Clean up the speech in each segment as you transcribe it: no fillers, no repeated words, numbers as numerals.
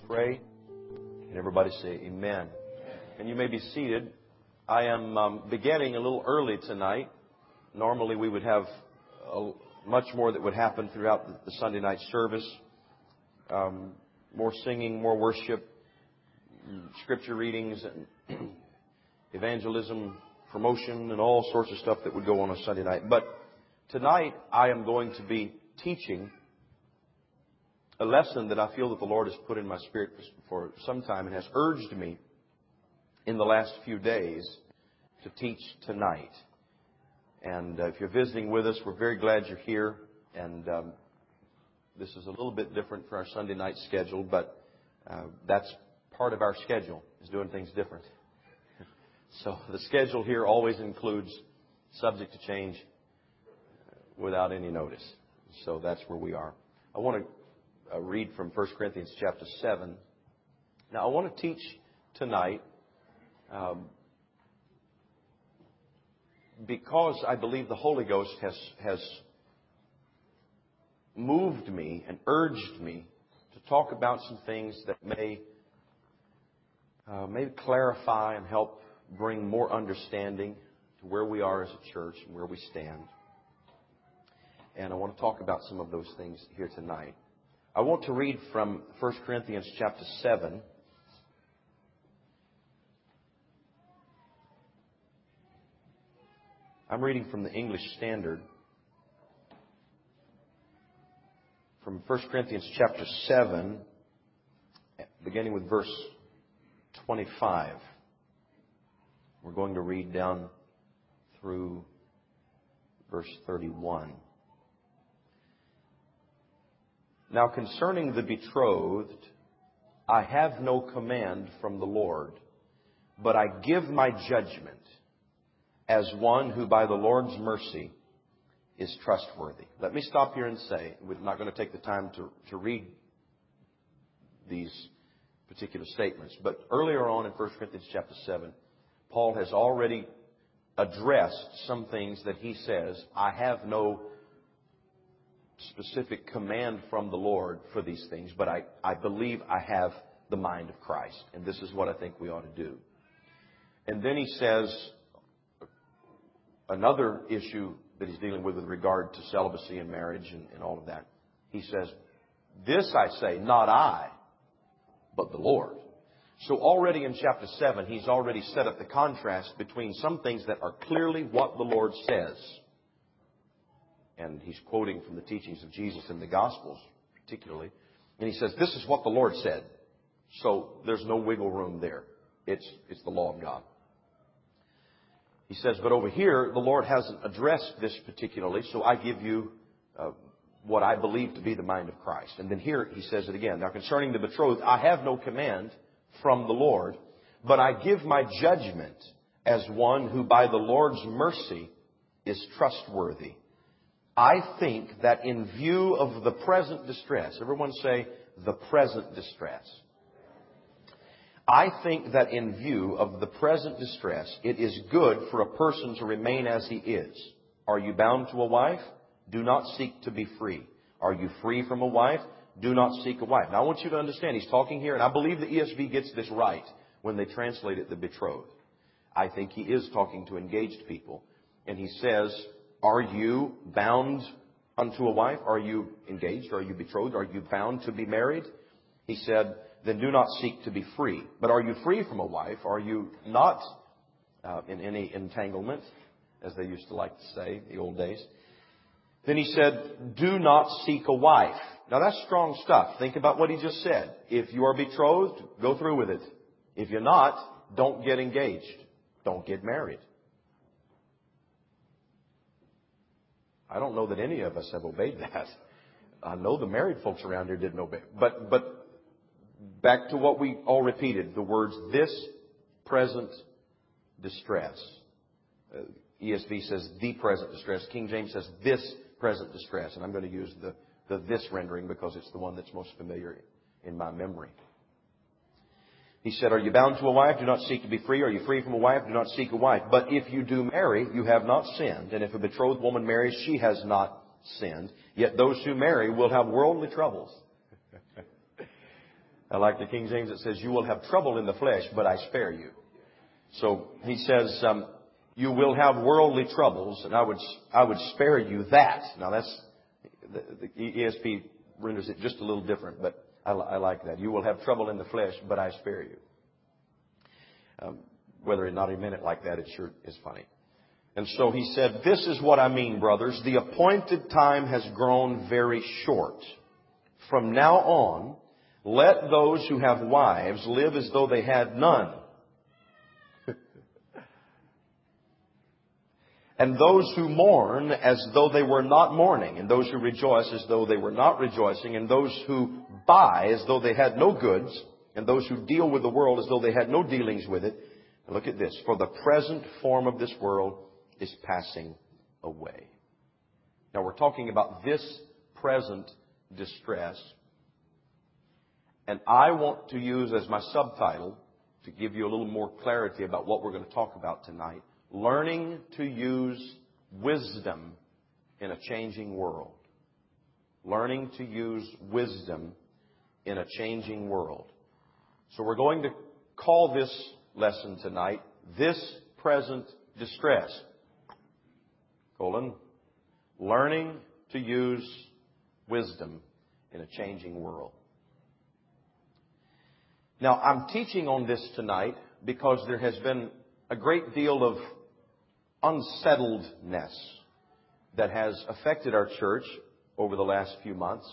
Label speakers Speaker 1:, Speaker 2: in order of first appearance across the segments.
Speaker 1: pray? And everybody say amen. And you may be seated. I am beginning a little early tonight. Normally we would have much more that would happen throughout the Sunday night service. More singing, more worship, scripture readings, and evangelism, promotion, and all sorts of stuff that would go on a Sunday night. But tonight I am going to be teaching a lesson that I feel that the Lord has put in my spirit for some time and has urged me in the last few days to teach tonight. And if you're visiting with us, we're very glad you're here. And this is a little bit different for our Sunday night schedule, but that's part of our schedule, is doing things different. So the schedule here always includes subject to change without any notice. So that's where we are. I want to read from 1 Corinthians chapter 7. Now, I want to teach tonight because I believe the Holy Ghost has moved me and urged me to talk about some things that may clarify and help bring more understanding to where we are as a church and where we stand. And I want to talk about some of those things here tonight. I want to read from 1 Corinthians chapter 7. I'm reading from the English Standard. From 1 Corinthians chapter 7, beginning with verse 25. We're going to read down through verse 31. Now concerning the betrothed, I have no command from the Lord, but I give my judgment as one who by the Lord's mercy is trustworthy. Let me stop here and say, we're not going to take the time to read these particular statements, but earlier on in 1 Corinthians chapter 7, Paul has already addressed some things that he says, I have no specific command from the Lord for these things, but I believe I have the mind of Christ. And this is what I think we ought to do. And then he says another issue that he's dealing with regard to celibacy and marriage and all of that. He says, this I say, not I, but the Lord. So already in chapter 7, he's already set up the contrast between some things that are clearly what the Lord says. And he's quoting from the teachings of Jesus in the Gospels, particularly. And he says, this is what the Lord said. So there's no wiggle room there. It's the law of God. He says, but over here, the Lord hasn't addressed this particularly, so I give you what I believe to be the mind of Christ. And then here he says it again. Now concerning the betrothed, I have no command from the Lord, but I give my judgment as one who by the Lord's mercy is trustworthy. I think that in view of the present distress, everyone say the present distress. I think that in view of the present distress, it is good for a person to remain as he is. Are you bound to a wife? Do not seek to be free. Are you free from a wife? Do not seek a wife. Now I want you to understand, he's talking here, and I believe the ESV gets this right when they translate it, the betrothed. I think he is talking to engaged people. And he says, are you bound unto a wife? Are you engaged? Are you betrothed? Are you bound to be married? He said, then do not seek to be free. But are you free from a wife? Are you not in any entanglement, as they used to like to say in the old days? Then he said, do not seek a wife. Now that's strong stuff. Think about what he just said. If you are betrothed, go through with it. If you're not, don't get engaged. Don't get married. I don't know that any of us have obeyed that. I know the married folks around here didn't obey. But back to what we all repeated, the words, this present distress. ESV says the present distress. King James says this present distress. And I'm going to use the this rendering because it's the one that's most familiar in my memory. He said, are you bound to a wife? Do not seek to be free. Are you free from a wife? Do not seek a wife. But if you do marry, you have not sinned. And if a betrothed woman marries, she has not sinned. Yet those who marry will have worldly troubles. I like the King James that says, you will have trouble in the flesh, but I spare you. So he says, you will have worldly troubles, and I would spare you that. Now that's, the ESV renders it just a little different, but I like that. You will have trouble in the flesh, but I spare you. Whether or not he meant it like that, it sure is funny. And so he said, this is what I mean, brothers. The appointed time has grown very short. From now on, let those who have wives live as though they had none. And those who mourn as though they were not mourning. And those who rejoice as though they were not rejoicing. And those who buy as though they had no goods. And those who deal with the world as though they had no dealings with it. And look at this. For the present form of this world is passing away. Now we're talking about this present distress. And I want to use as my subtitle, to give you a little more clarity about what we're going to talk about tonight, learning to use wisdom in a changing world. Learning to use wisdom in a changing world. So we're going to call this lesson tonight, This Present Distress. Learning to use wisdom in a changing world. Now, I'm teaching on this tonight because there has been a great deal of unsettledness that has affected our church over the last few months.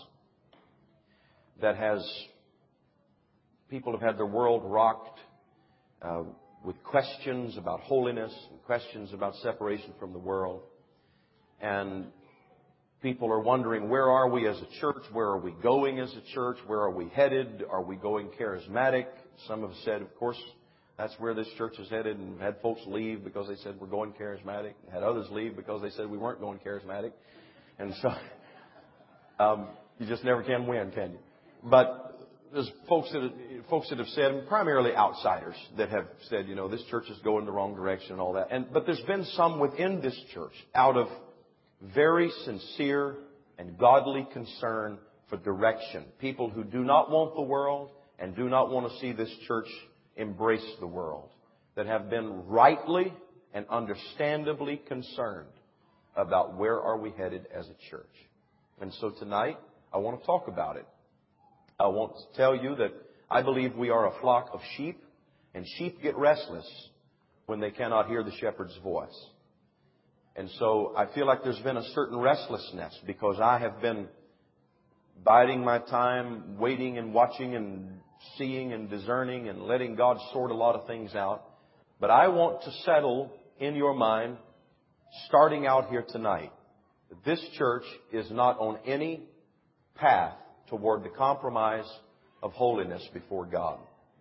Speaker 1: People have had their world rocked with questions about holiness and questions about separation from the world. And people are wondering, where are we as a church? Where are we going as a church? Where are we headed? Are we going charismatic? Some have said, of course, that's where this church is headed, and had folks leave because they said we're going charismatic, and had others leave because they said we weren't going charismatic. And so you just never can win, can you? But there's folks that have said, and primarily outsiders, that have said, this church is going the wrong direction and all that. But there's been some within this church, out of very sincere and godly concern for direction. People who do not want the world and do not want to see this church embrace the world. That have been rightly and understandably concerned about where are we headed as a church. And so tonight, I want to talk about it. I want to tell you that I believe we are a flock of sheep, and sheep get restless when they cannot hear the shepherd's voice. And so I feel like there's been a certain restlessness because I have been biding my time, waiting and watching and seeing and discerning and letting God sort a lot of things out. But I want to settle in your mind, starting out here tonight, that this church is not on any path toward the compromise of holiness before God.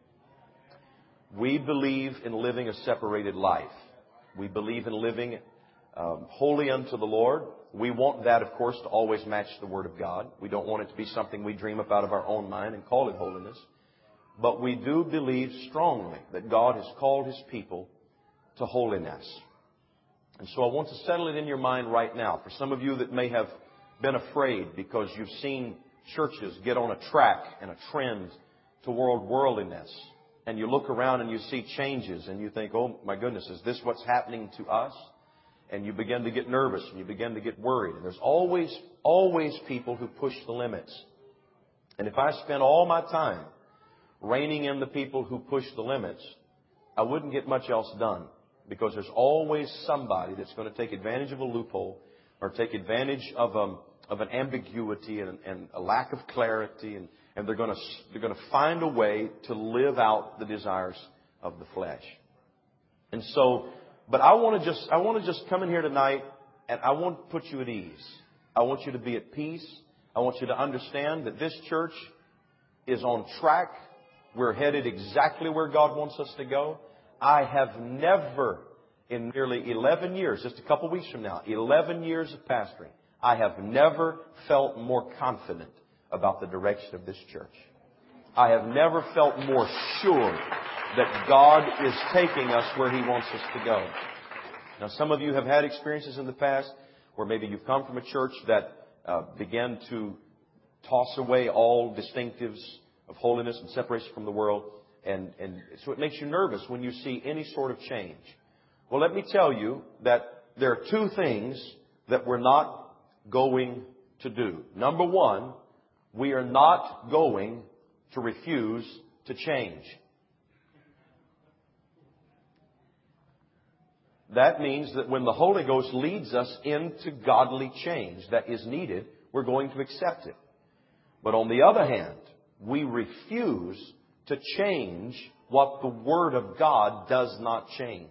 Speaker 1: We believe in living a separated life. We believe in living holy unto the Lord. We want that, of course, to always match the Word of God. We don't want it to be something we dream up out of our own mind and call it holiness. But we do believe strongly that God has called His people to holiness. And so I want to settle it in your mind right now. For some of you that may have been afraid because you've seen churches get on a track and a trend toward worldliness, and you look around and you see changes and you think, oh my goodness, is this what's happening to us? And you begin to get nervous and you begin to get worried. And there's always people who push the limits. And if I spent all my time reining in the people who push the limits, I wouldn't get much else done. Because there's always somebody that's going to take advantage of a loophole or take advantage of an ambiguity and a lack of clarity. And they're going to find a way to live out the desires of the flesh. And so, but I want to just come in here tonight and I want to put you at ease. I want you to be at peace. I want you to understand that this church is on track. We're headed exactly where God wants us to go. I have never, in nearly 11 years, just a couple weeks from now, 11 years of pastoring, I have never felt more confident about the direction of this church. I have never felt more sure that God is taking us where He wants us to go. Now, some of you have had experiences in the past where maybe you've come from a church that began to toss away all distinctives of holiness and separation from the world. And so it makes you nervous when you see any sort of change. Well, let me tell you that there are two things that we're not going to do. Number one, we are not going to refuse to change. That means that when the Holy Ghost leads us into godly change that is needed, we're going to accept it. But on the other hand, we refuse to change what the Word of God does not change.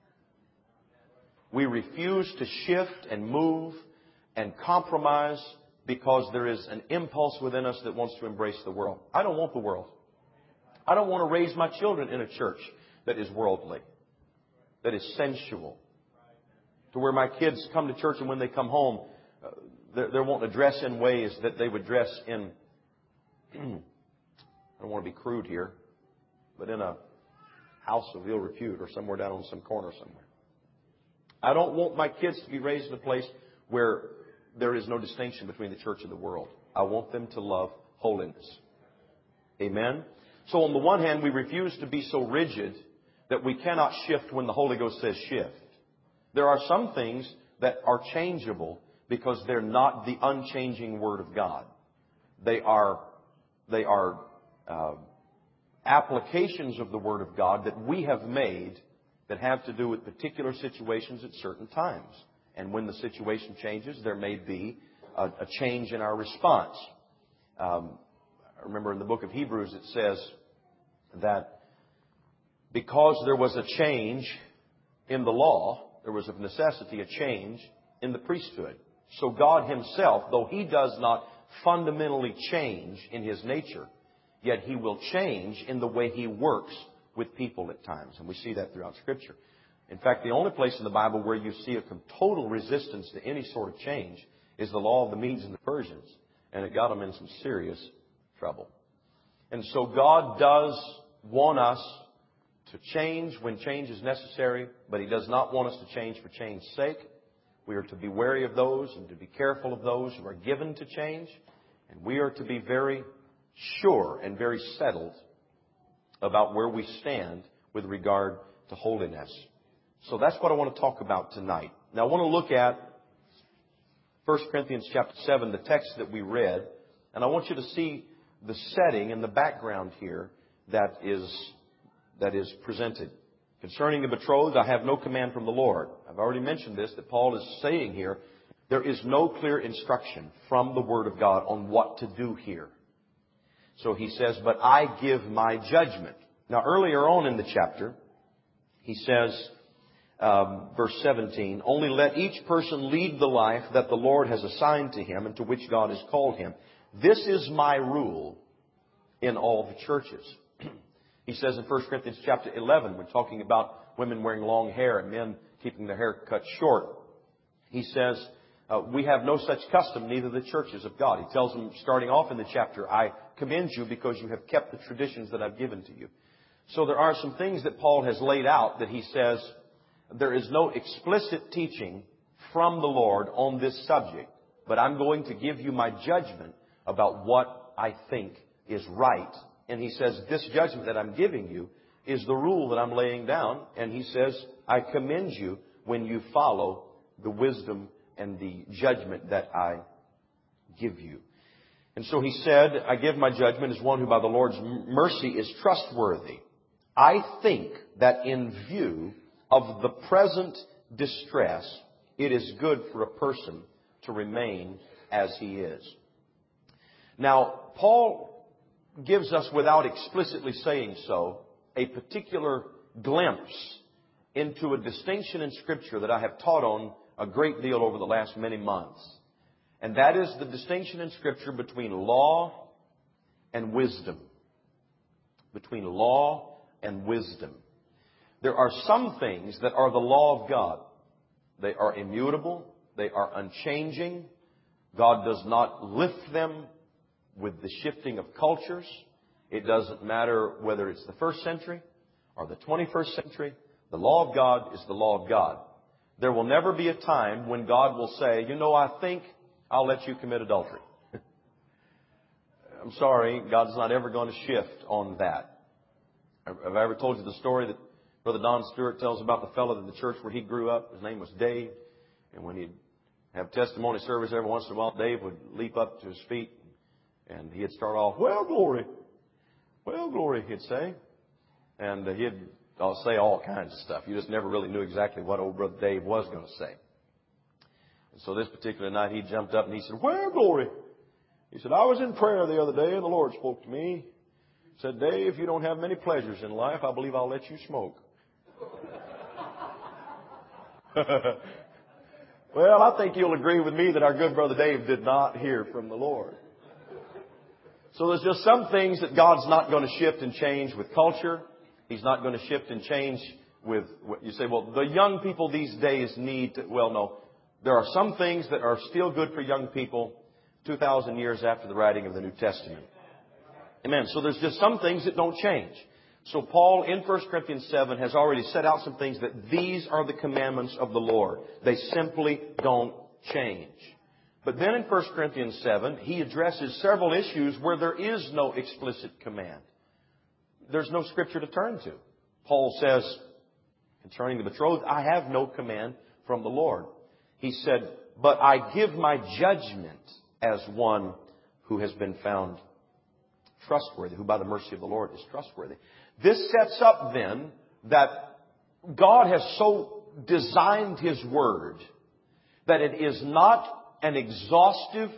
Speaker 1: We refuse to shift and move and compromise because there is an impulse within us that wants to embrace the world. I don't want the world. I don't want to raise my children in a church that is worldly, that is sensual, to where my kids come to church and when they come home, they're wanting to dress in ways that they would dress in, I don't want to be crude here, but in a house of ill repute or somewhere down on some corner somewhere. I don't want my kids to be raised in a place where there is no distinction between the church and the world. I want them to love holiness. Amen? So on the one hand, we refuse to be so rigid that we cannot shift when the Holy Ghost says shift. There are some things that are changeable because they're not the unchanging Word of God. They are applications of the Word of God that we have made that have to do with particular situations at certain times. And when the situation changes, there may be a change in our response. I remember in the book of Hebrews it says that because there was a change in the law, there was of necessity a change in the priesthood. So God Himself, though He does not fundamentally change in His nature, yet He will change in the way He works with people at times. And we see that throughout Scripture. In fact, the only place in the Bible where you see a total resistance to any sort of change is the law of the Medes and the Persians. And it got them in some serious trouble. And so God does want us to change when change is necessary, but He does not want us to change for change's sake. We are to be wary of those and to be careful of those who are given to change. And we are to be very sure and very settled about where we stand with regard to holiness. So that's what I want to talk about tonight. Now I want to look at 1 Corinthians chapter 7, the text that we read. And I want you to see the setting and the background here that is presented. Concerning the betrothed, I have no command from the Lord. I've already mentioned this, that Paul is saying here, there is no clear instruction from the Word of God on what to do here. So he says, but I give my judgment. Now earlier on in the chapter, he says, verse 17, only let each person lead the life that the Lord has assigned to him and to which God has called him. This is my rule in all the churches. He says in 1 Corinthians chapter 11, we're talking about women wearing long hair and men keeping their hair cut short. He says, we have no such custom, neither the churches of God. He tells them, starting off in the chapter, I commend you because you have kept the traditions that I've given to you. So there are some things that Paul has laid out that he says, there is no explicit teaching from the Lord on this subject, but I'm going to give you my judgment about what I think is right. And he says, this judgment that I'm giving you is the rule that I'm laying down. And he says, I commend you when you follow the wisdom and the judgment that I give you. And so he said, I give my judgment as one who by the Lord's mercy is trustworthy. I think that in view of the present distress, it is good for a person to remain as he is. Now, Paul gives us, without explicitly saying so, a particular glimpse into a distinction in Scripture that I have taught on a great deal over the last many months. And that is the distinction in Scripture between law and wisdom. Between law and wisdom. There are some things that are the law of God. They are immutable. They are unchanging. God does not lift them with the shifting of cultures. It doesn't matter whether it's the first century or the 21st century. The law of God is the law of God. There will never be a time when God will say, I think I'll let you commit adultery. I'm sorry, God's not ever going to shift on that. Have I ever told you the story that Brother Don Stewart tells about the fellow in the church where he grew up? His name was Dave. And when he'd have testimony service every once in a while, Dave would leap up to his feet and he'd start off, "Well, glory. Well, glory," he'd say. And he'd say all kinds of stuff. You just never really knew exactly what old Brother Dave was going to say. And so this particular night he jumped up and he said, "Well, glory." He said, "I was in prayer the other day and the Lord spoke to me. He said, 'Dave, you don't have many pleasures in life. I believe I'll let you smoke.'" Well, I think you'll agree with me that our good Brother Dave did not hear from the Lord. So there's just some things that God's not going to shift and change with culture. He's not going to shift and change with what you say, well, the young people these days need to, well, no. There are some things that are still good for young people 2,000 years after the writing of the New Testament. Amen. So there's just some things that don't change. So Paul in 1 Corinthians 7 has already set out some things that these are the commandments of the Lord. They simply don't change. But then in 1 Corinthians 7, he addresses several issues where there is no explicit command. There's no scripture to turn to. Paul says, concerning the betrothed, "I have no command from the Lord." He said, "But I give my judgment as one who has been found trustworthy, who by the mercy of the Lord is trustworthy." This sets up then that God has so designed His Word that it is not an exhaustive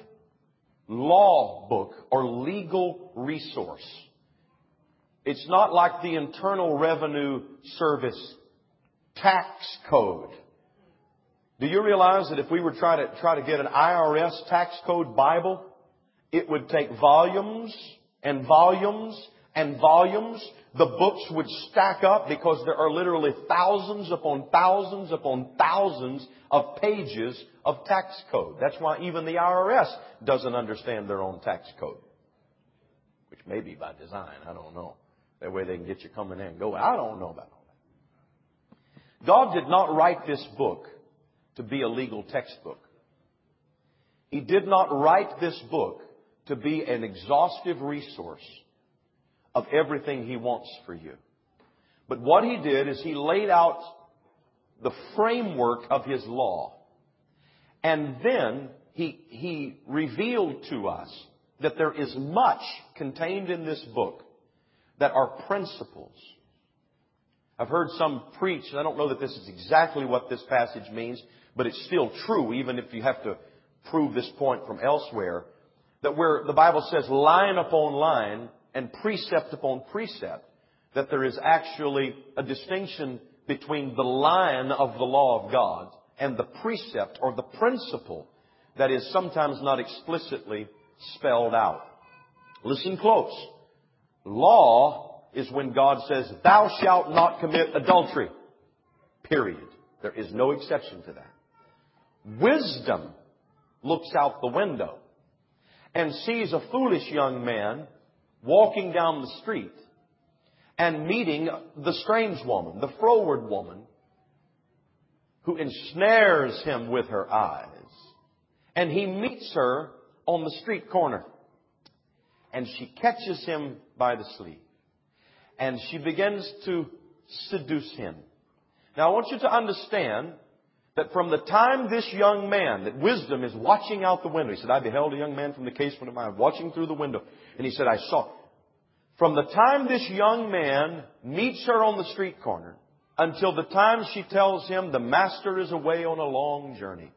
Speaker 1: law book or legal resource. It's not like the Internal Revenue Service tax code. Do you realize that if we were try to get an IRS tax code Bible, it would take volumes and volumes and volumes? The books would stack up because there are literally thousands upon thousands upon thousands of pages of tax code. That's why even the IRS doesn't understand their own tax code. Which may be by design. I don't know. That way they can get you coming in and go. I don't know about all that. God did not write this book to be a legal textbook. He did not write this book to be an exhaustive resource of everything He wants for you. But what He did is He laid out the framework of His law. And then He revealed to us that there is much contained in this book that are principles. I've heard some preach, and I don't know that this is exactly what this passage means, but it's still true, even if you have to prove this point from elsewhere, that where the Bible says line upon line and precept upon precept, that there is actually a distinction between the line of the law of God and the precept or the principle that is sometimes not explicitly spelled out. Listen close. Law is when God says, "Thou shalt not commit adultery." Period. There is no exception to that. Wisdom looks out the window and sees a foolish young man walking down the street and meeting the strange woman, the froward woman, who ensnares him with her eyes. And he meets her on the street corner. And she catches him by the sleeve. And she begins to seduce him. Now I want you to understand that from the time this young man, that wisdom is watching out the window. He said, "I beheld a young man from the casement of my eye watching through the window." And he said, "I saw." From the time this young man meets her on the street corner until the time she tells him the master is away on a long journey.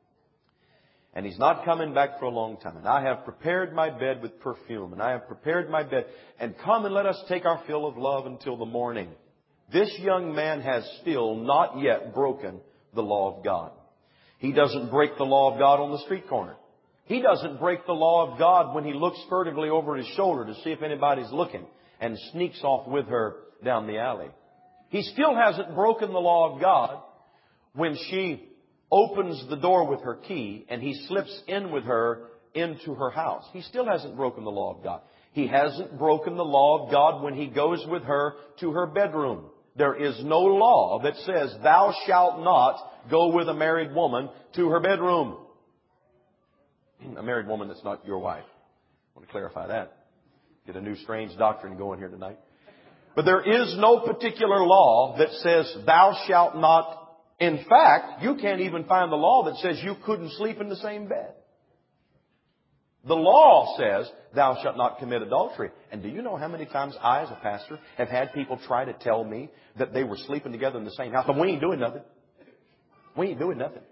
Speaker 1: And he's not coming back for a long time. "And I have prepared my bed with perfume. And I have prepared my bed. And come and let us take our fill of love until the morning." This young man has still not yet broken the law of God. He doesn't break the law of God on the street corner. He doesn't break the law of God when he looks furtively over his shoulder to see if anybody's looking and sneaks off with her down the alley. He still hasn't broken the law of God when she opens the door with her key and he slips in with her into her house. He still hasn't broken the law of God. He hasn't broken the law of God when he goes with her to her bedroom. There is no law that says, "Thou shalt not go with a married woman to her bedroom." A married woman that's not your wife. I want to clarify that. Get a new strange doctrine going here tonight. But there is no particular law that says thou shalt not. In fact, you can't even find the law that says you couldn't sleep in the same bed. The law says thou shalt not commit adultery. And do you know how many times I, as a pastor, have had people try to tell me that they were sleeping together in the same house, but we ain't doing nothing. We ain't doing nothing.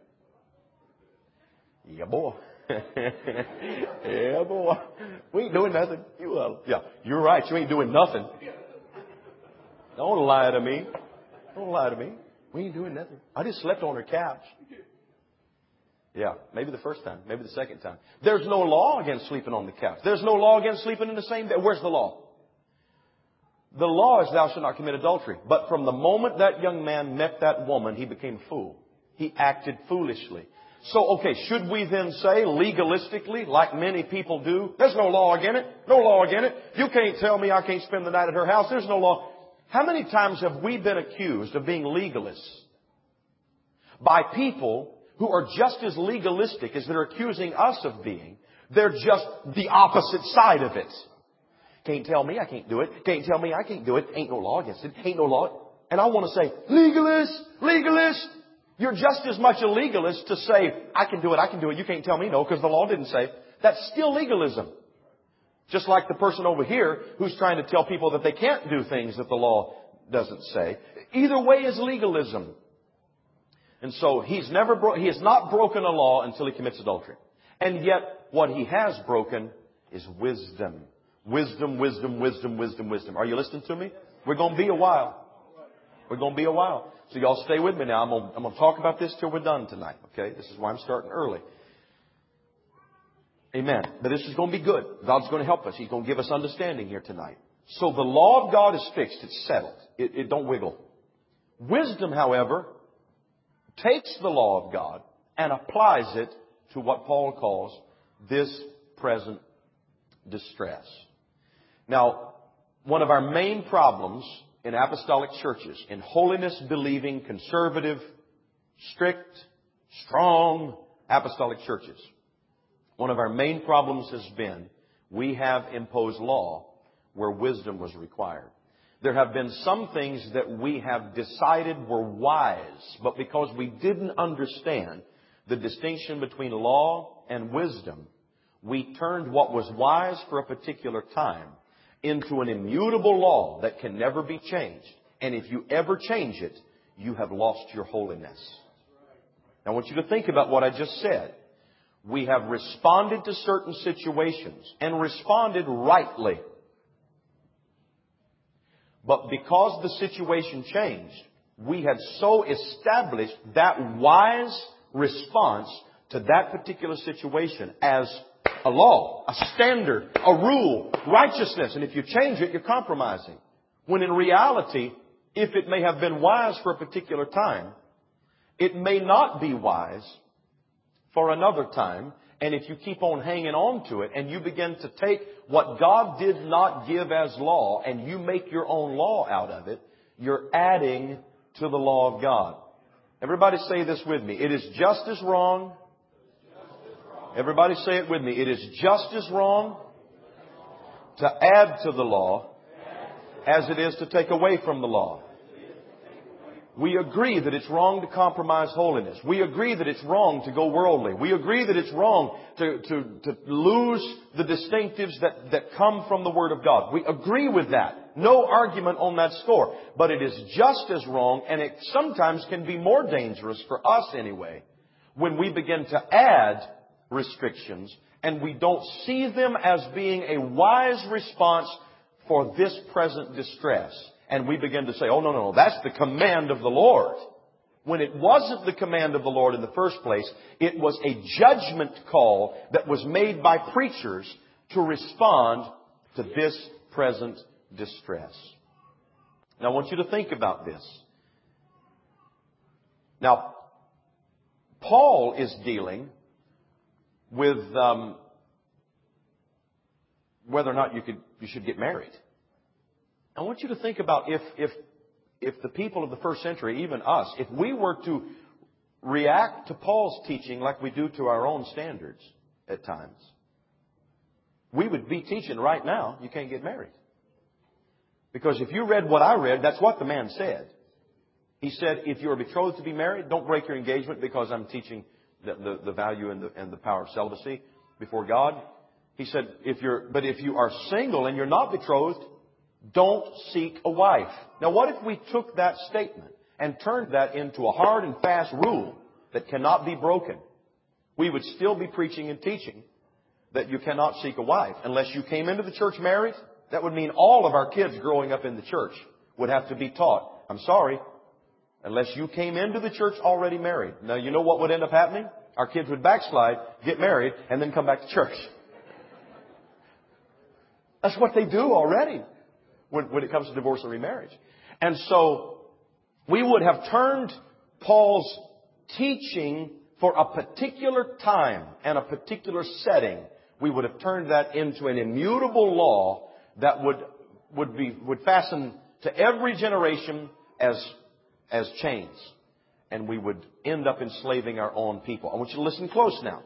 Speaker 1: Yeah, boy. Yeah, boy. We ain't doing nothing. Yeah, you're right. You ain't doing nothing. Don't lie to me. Don't lie to me. We ain't doing nothing. I just slept on her couch. Yeah, maybe the first time, maybe the second time. There's no law against sleeping on the couch. There's no law against sleeping in the same bed. Where's the law? The law is thou shalt not commit adultery. But from the moment that young man met that woman, he became a fool. He acted foolishly. So, okay, should we then say legalistically, like many people do, there's no law against it? No law against it. You can't tell me I can't spend the night at her house. There's no law. How many times have we been accused of being legalists by people who are just as legalistic as they're accusing us of being? They're just the opposite side of it. Can't tell me I can't do it. Can't tell me I can't do it. Ain't no law against it. Ain't no law. And I want to say, legalist, legalist. You're just as much a legalist to say, I can do it, I can do it. You can't tell me no because the law didn't say. That's still legalism. Just like the person over here who's trying to tell people that they can't do things that the law doesn't say. Either way is legalism. And so he has not broken a law until he commits adultery. And yet what he has broken is wisdom. Wisdom, wisdom, wisdom, wisdom, wisdom. Are you listening to me? We're going to be a while. We're going to be a while. So y'all stay with me now. I'm going to talk about this till we're done tonight. Okay? This is why I'm starting early. Amen. But this is going to be good. God's going to help us. He's going to give us understanding here tonight. So the law of God is fixed. It's settled. It don't wiggle. Wisdom, however, takes the law of God and applies it to what Paul calls this present distress. Now, one of our main problems in apostolic churches, in holiness-believing, conservative, strict, strong apostolic churches, one of our main problems has been we have imposed law where wisdom was required. There have been some things that we have decided were wise, but because we didn't understand the distinction between law and wisdom, we turned what was wise for a particular time into an immutable law that can never be changed. And if you ever change it, you have lost your holiness. Now I want you to think about what I just said. We have responded to certain situations and responded rightly. But because the situation changed, we had so established that wise response to that particular situation as a law, a standard, a rule, righteousness. And if you change it, you're compromising. When in reality, if it may have been wise for a particular time, it may not be wise for another time. And if you keep on hanging on to it and you begin to take what God did not give as law and you make your own law out of it, you're adding to the law of God. Everybody say this with me. It is just as wrong. Everybody say it with me. It is just as wrong to add to the law as it is to take away from the law. We agree that it's wrong to compromise holiness. We agree that it's wrong to go worldly. We agree that it's wrong to lose the distinctives that come from the Word of God. We agree with that. No argument on that score. But it is just as wrong, and it sometimes can be more dangerous for us anyway, when we begin to add restrictions and we don't see them as being a wise response for this present distress. And we begin to say, oh, no, that's the command of the Lord. When it wasn't the command of the Lord in the first place, it was a judgment call that was made by preachers to respond to this present distress. Now, I want you to think about this. Now, Paul is dealing with whether or not you should get married. I want you to think about if the people of the first century, even us, if we were to react to Paul's teaching like we do to our own standards at times. we would be teaching right now, you can't get married. Because if you read what I read, that's what the man said. He said, if you are betrothed to be married, don't break your engagement because I'm teaching the value and the power of celibacy before God. He said, if you are single and you're not betrothed, don't seek a wife. Now what if we took that statement and turned that into a hard and fast rule that cannot be broken? We would still be preaching and teaching that you cannot seek a wife unless you came into the church married. That would mean all of our kids growing up in the church would have to be taught, I'm sorry, unless you came into the church already married. Now you know what would end up happening? Our kids would backslide, get married, and then come back to church. That's what they do already when it comes to divorce and remarriage. And so we would have turned Paul's teaching for a particular time and a particular setting. We would have turned that into an immutable law that would fasten to every generation as chains. And we would end up enslaving our own people. I want you to listen close now.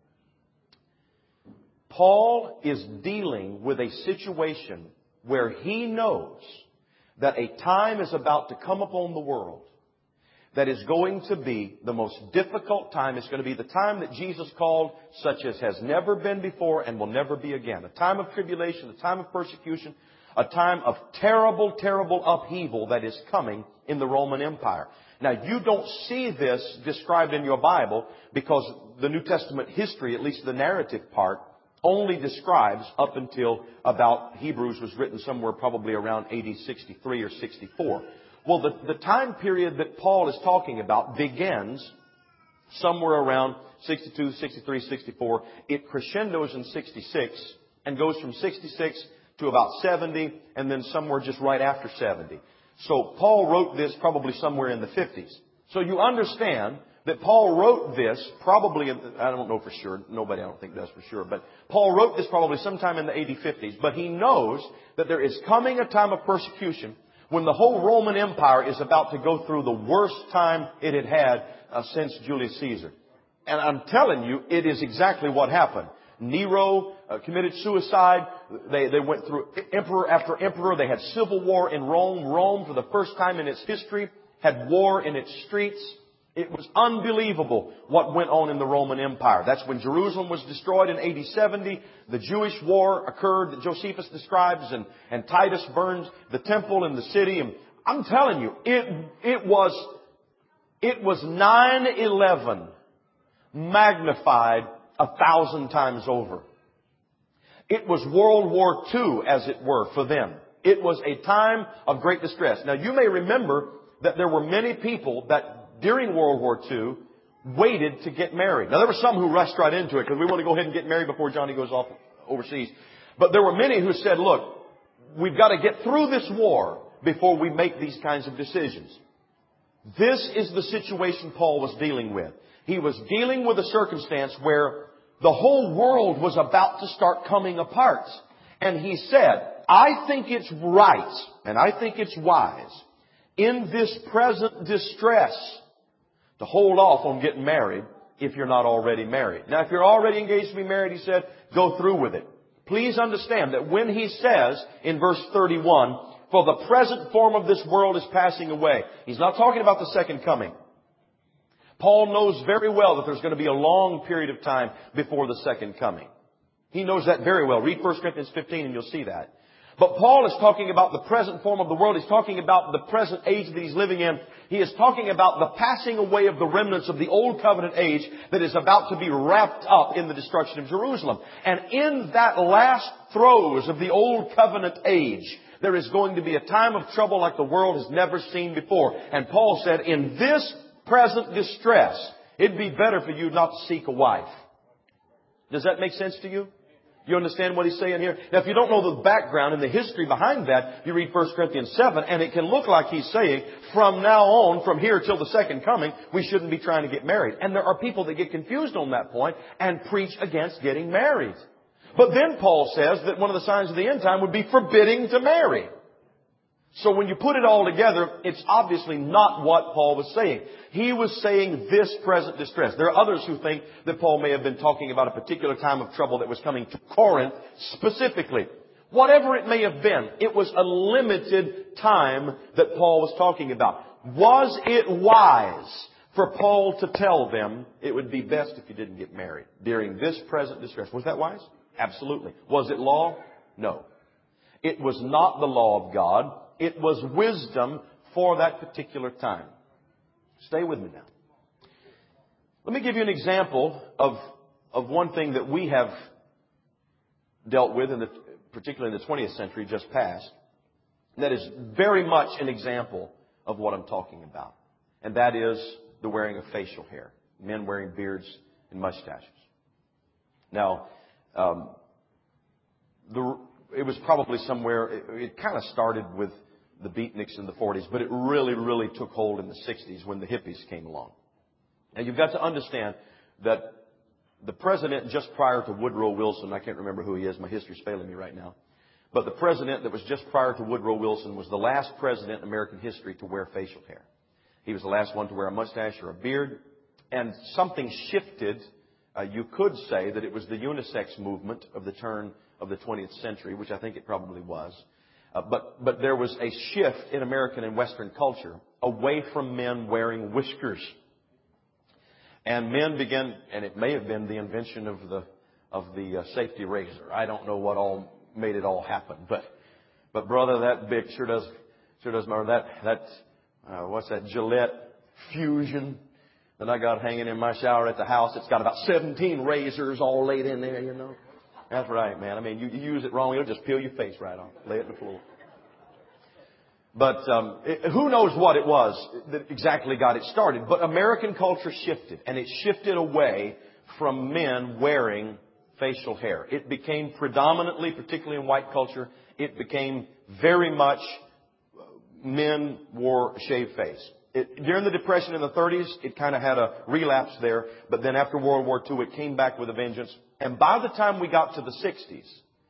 Speaker 1: Paul is dealing with a situation where he knows that a time is about to come upon the world that is going to be the most difficult time. It's going to be the time that Jesus called such as has never been before and will never be again. A time of tribulation, a time of persecution, a time of terrible, terrible upheaval that is coming in the Roman Empire. Now, you don't see this described in your Bible because the New Testament history, at least the narrative part, only describes up until about Hebrews was written somewhere probably around AD 63 or 64. Well, the time period that Paul is talking about begins somewhere around 62, 63, 64. It crescendos in 66 and goes from 66 to about 70 and then somewhere just right after 70. So Paul wrote this probably somewhere in the 50s. So you understand that Paul wrote this probably, I don't know for sure, nobody I don't think does for sure, but Paul wrote this probably sometime in the AD 50s. But he knows that there is coming a time of persecution when the whole Roman Empire is about to go through the worst time it had had since Julius Caesar. And I'm telling you, it is exactly what happened. Nero committed suicide. They went through emperor after emperor. They had civil war in Rome. Rome, for the first time in its history, had war in its streets. It was unbelievable what went on in the Roman Empire. That's when Jerusalem was destroyed in AD 70. The Jewish war occurred that Josephus describes, and Titus burned the temple and the city. And I'm telling you, it was 9/11 magnified 1,000 times over. It was World War II, as it were, for them. It was a time of great distress. Now, you may remember that there were many people that during World War II waited to get married. Now, there were some who rushed right into it because we want to go ahead and get married before Johnny goes off overseas. But there were many who said, look, we've got to get through this war before we make these kinds of decisions. This is the situation Paul was dealing with. He was dealing with a circumstance where the whole world was about to start coming apart. And he said, I think it's right and I think it's wise in this present distress to hold off on getting married if you're not already married. Now, if you're already engaged to be married, he said, go through with it. Please understand that when he says in verse 31, for the present form of this world is passing away, he's not talking about the second coming. Paul knows very well that there's going to be a long period of time before the second coming. He knows that very well. Read 1 Corinthians 15 and you'll see that. But Paul is talking about the present form of the world. He's talking about the present age that he's living in. He is talking about the passing away of the remnants of the old covenant age that is about to be wrapped up in the destruction of Jerusalem. And in that last throes of the old covenant age, there is going to be a time of trouble like the world has never seen before. And Paul said, in this present distress, it'd be better for you not to seek a wife. Does that make sense to you? You understand what he's saying here? Now, if you don't know the background and the history behind that, you read 1 Corinthians 7, and it can look like he's saying, from now on, from here till the second coming, we shouldn't be trying to get married. And there are people that get confused on that point and preach against getting married. But then Paul says that one of the signs of the end time would be forbidding to marry. So when you put it all together, it's obviously not what Paul was saying. He was saying this present distress. There are others who think that Paul may have been talking about a particular time of trouble that was coming to Corinth specifically. Whatever it may have been, it was a limited time that Paul was talking about. Was it wise for Paul to tell them it would be best if you didn't get married during this present distress? Was that wise? Absolutely. Was it law? No. It was not the law of God. It was wisdom for that particular time. Stay with me now. Let me give you an example of one thing that we have dealt with, particularly in the 20th century just past, that is very much an example of what I'm talking about. And that is the wearing of facial hair. Men wearing beards and mustaches. Now, it was probably somewhere, it kind of started with the beatniks in the 40s, but it really, really took hold in the 60s when the hippies came along. And you've got to understand that the president just prior to Woodrow Wilson, I can't remember who he is, my history's failing me right now, but the president that was just prior to Woodrow Wilson was the last president in American history to wear facial hair. He was the last one to wear a mustache or a beard, and something shifted. You could say that it was the unisex movement of the turn of the 20th century, which I think it probably was. But there was a shift in American and Western culture away from men wearing whiskers. And men began, and it may have been the invention of the safety razor. I don't know what all made it all happen. But brother, that big sure does remember what's that Gillette Fusion that I got hanging in my shower at the house. It's got about 17 razors all laid in there, you know. That's right, man. I mean, you use it wrong, it'll just peel your face right off. Lay it on the floor. But who knows what it was that exactly got it started. But American culture shifted. And it shifted away from men wearing facial hair. It became predominantly, particularly in white culture, it became very much men wore a shaved face. During the Depression in the 30s, it kind of had a relapse there. But then after World War II, it came back with a vengeance. And by the time we got to the 60s,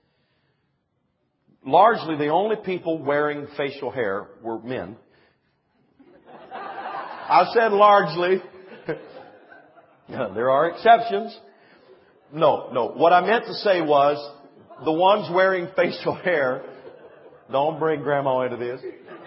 Speaker 1: largely the only people wearing facial hair were men. I said largely. There are exceptions. No. What I meant to say was the ones wearing facial hair, don't bring Grandma into this.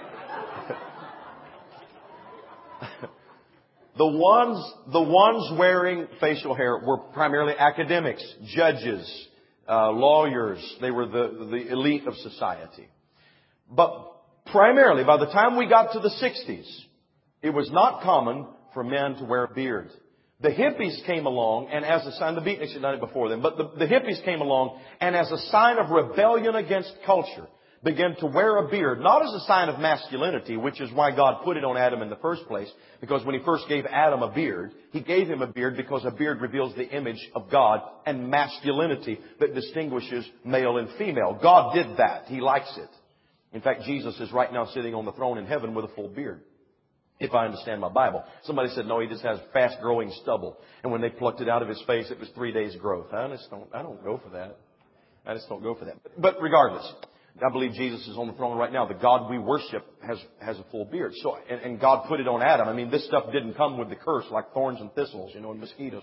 Speaker 1: The ones wearing facial hair were primarily academics, judges, lawyers. They were the elite of society. But primarily, by the time we got to the 60s, it was not common for men to wear a beard. The hippies came along, and as a sign, the beatniks had done it before them, but the hippies came along, and as a sign of rebellion against culture, began to wear a beard, not as a sign of masculinity, which is why God put it on Adam in the first place, because when He first gave Adam a beard, He gave him a beard because a beard reveals the image of God and masculinity that distinguishes male and female. God did that. He likes it. In fact, Jesus is right now sitting on the throne in heaven with a full beard. If I understand my Bible. Somebody said, no, He just has fast growing stubble. And when they plucked it out of His face, it was 3 days growth. I don't go for that. I just don't go for that. But regardless, I believe Jesus is on the throne right now. The God we worship has a full beard. So, and God put it on Adam. I mean, this stuff didn't come with the curse like thorns and thistles, and mosquitoes.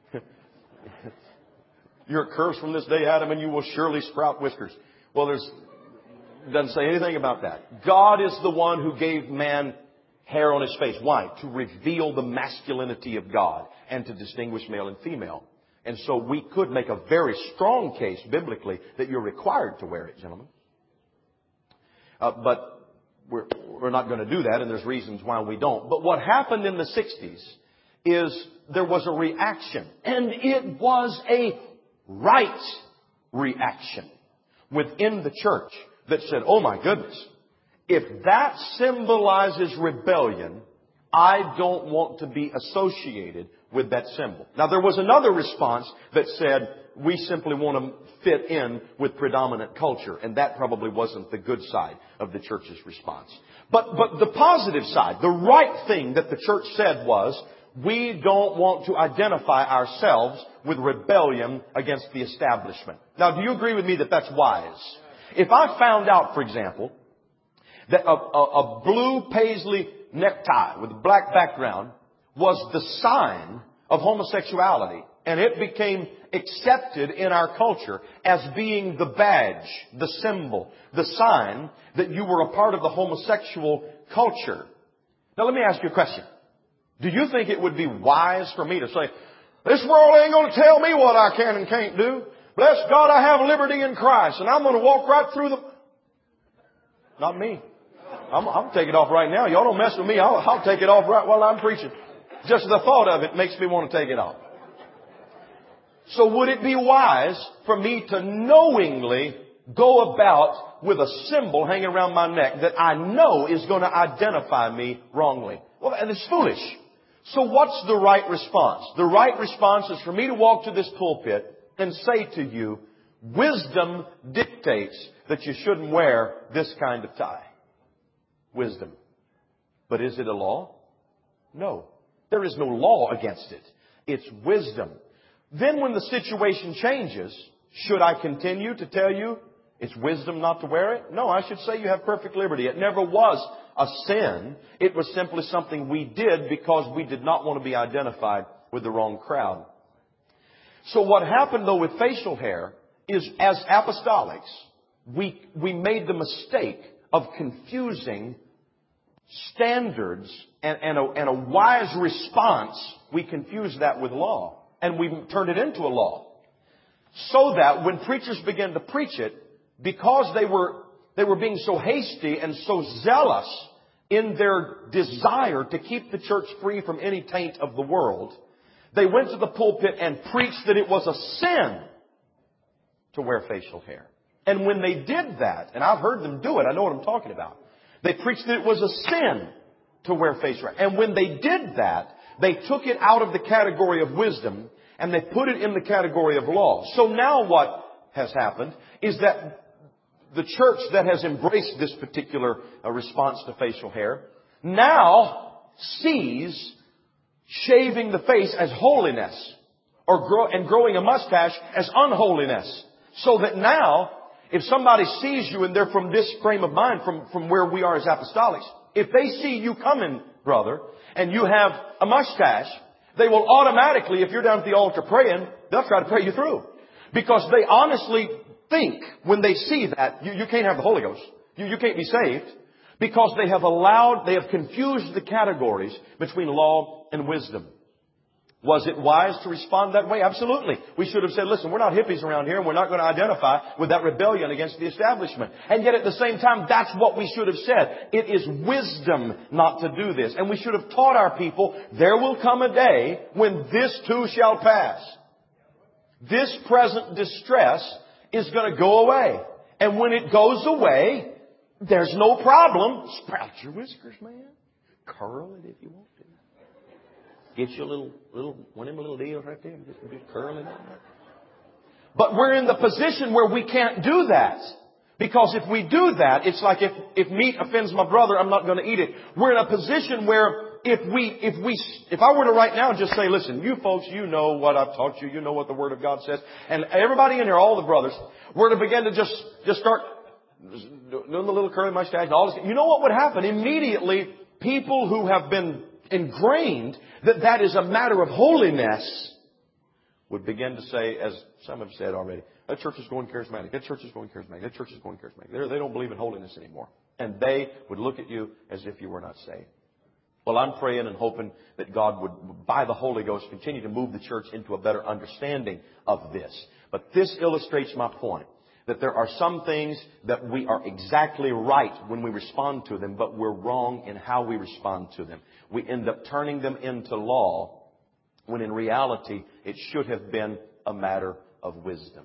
Speaker 1: You're cursed from this day, Adam, and you will surely sprout whiskers. Well, it doesn't say anything about that. God is the one who gave man hair on his face. Why? To reveal the masculinity of God and to distinguish male and female. And so we could make a very strong case biblically that you're required to wear it, gentlemen. But we're not going to do that, and there's reasons why we don't. But what happened in the 60s is there was a reaction, and it was a right reaction within the church that said, oh my goodness, if that symbolizes rebellion, I don't want to be associated with that symbol. Now, there was another response that said, we simply want to fit in with predominant culture. And that probably wasn't the good side of the church's response. But the positive side, the right thing that the church said was, we don't want to identify ourselves with rebellion against the establishment. Now, do you agree with me that that's wise? If I found out, for example, that a blue paisley necktie with a black background was the sign of homosexuality. And it became accepted in our culture as being the badge, the symbol, the sign that you were a part of the homosexual culture. Now let me ask you a question. Do you think it would be wise for me to say, this world ain't going to tell me what I can and can't do. Bless God, I have liberty in Christ, and I'm going to walk right through the... Not me. I'll take it off right now. Y'all don't mess with me. I'll take it off right while I'm preaching. Just the thought of it makes me want to take it off. So would it be wise for me to knowingly go about with a symbol hanging around my neck that I know is going to identify me wrongly? Well, and it's foolish. So what's the right response? The right response is for me to walk to this pulpit and say to you, wisdom dictates that you shouldn't wear this kind of tie. Wisdom. But is it a law? No. There is no law against it. It's wisdom. Then when the situation changes, should I continue to tell you it's wisdom not to wear it? No, I should say you have perfect liberty. It never was a sin. It was simply something we did because we did not want to be identified with the wrong crowd. So what happened though with facial hair is, as apostolics, we made the mistake of confusing standards and a wise response. We confused that with law. And we turned it into a law. So that when preachers began to preach it, because they were being so hasty and so zealous in their desire to keep the church free from any taint of the world, they went to the pulpit and preached that it was a sin to wear facial hair. And when they did that, and I've heard them do it, I know what I'm talking about. They preached that it was a sin to wear facial hair. And when they did that, they took it out of the category of wisdom and they put it in the category of law. So now what has happened is that the church that has embraced this particular response to facial hair now sees shaving the face as holiness and growing a mustache as unholiness. So that now, if somebody sees you and they're from this frame of mind, from where we are as apostolics, if they see you coming, brother, and you have a mustache, they will automatically, if you're down at the altar praying, they'll try to pray you through. Because they honestly think when they see that, you can't have the Holy Ghost. You can't be saved. Because they have confused the categories between law and wisdom. Was it wise to respond that way? Absolutely. We should have said, listen, we're not hippies around here and we're not going to identify with that rebellion against the establishment. And yet at the same time, that's what we should have said. It is wisdom not to do this. And we should have taught our people, there will come a day when this too shall pass. This present distress is going to go away. And when it goes away, there's no problem. Sprout your whiskers, man. Curl it if you want to. Get you a little one of them little deals right there. Just curl it up. But we're in the position where we can't do that. Because if we do that, it's like if meat offends my brother, I'm not going to eat it. We're in a position where if I were to right now just say, listen, you folks, you know what I've taught you. You know what the Word of God says. And everybody in here, all the brothers, were to begin to just start doing the little curly mustache and all this. You know what would happen? Immediately, people who have been ingrained that is a matter of holiness would begin to say, as some have said already, that church is going charismatic. That church is going charismatic. That church is going charismatic. They don't believe in holiness anymore. And they would look at you as if you were not saved. Well, I'm praying and hoping that God would, by the Holy Ghost, continue to move the church into a better understanding of this. But this illustrates my point, that there are some things that we are exactly right when we respond to them, but we're wrong in how we respond to them. We end up turning them into law, when in reality it should have been a matter of wisdom.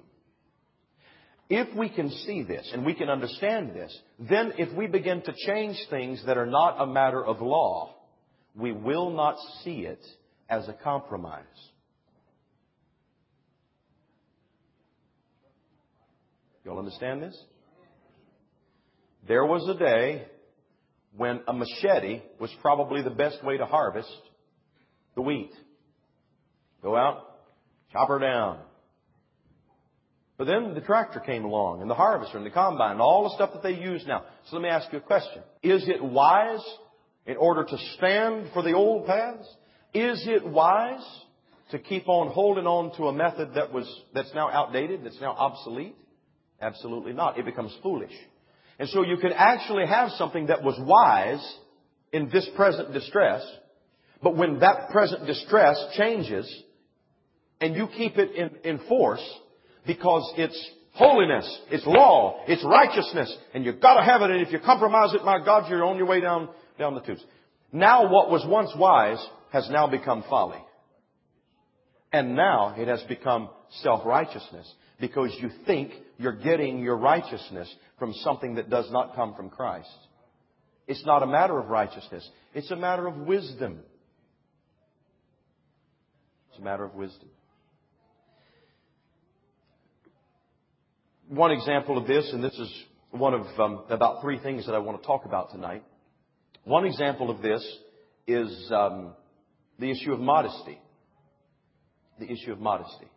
Speaker 1: If we can see this and we can understand this, then if we begin to change things that are not a matter of law, we will not see it as a compromise. You'll understand this? There was a day when a machete was probably the best way to harvest the wheat. Go out, chop her down. But then the tractor came along, and the harvester, and the combine, and all the stuff that they use now. So let me ask you a question. Is it wise, in order to stand for the old paths, is it wise to keep on holding on to a method that's now outdated, that's now obsolete? Absolutely not. It becomes foolish. And so you could actually have something that was wise in this present distress, but when that present distress changes, and you keep it in force, because it's holiness, it's law, it's righteousness, and you've got to have it, and if you compromise it, my God, you're on your way down the tubes. Now what was once wise has now become folly. And now it has become self-righteousness, because you think you're getting your righteousness from something that does not come from Christ. It's not a matter of righteousness. It's a matter of wisdom. It's a matter of wisdom. One example of this, and this is one of about three things that I want to talk about tonight. One example of this is the issue of modesty. The issue of modesty.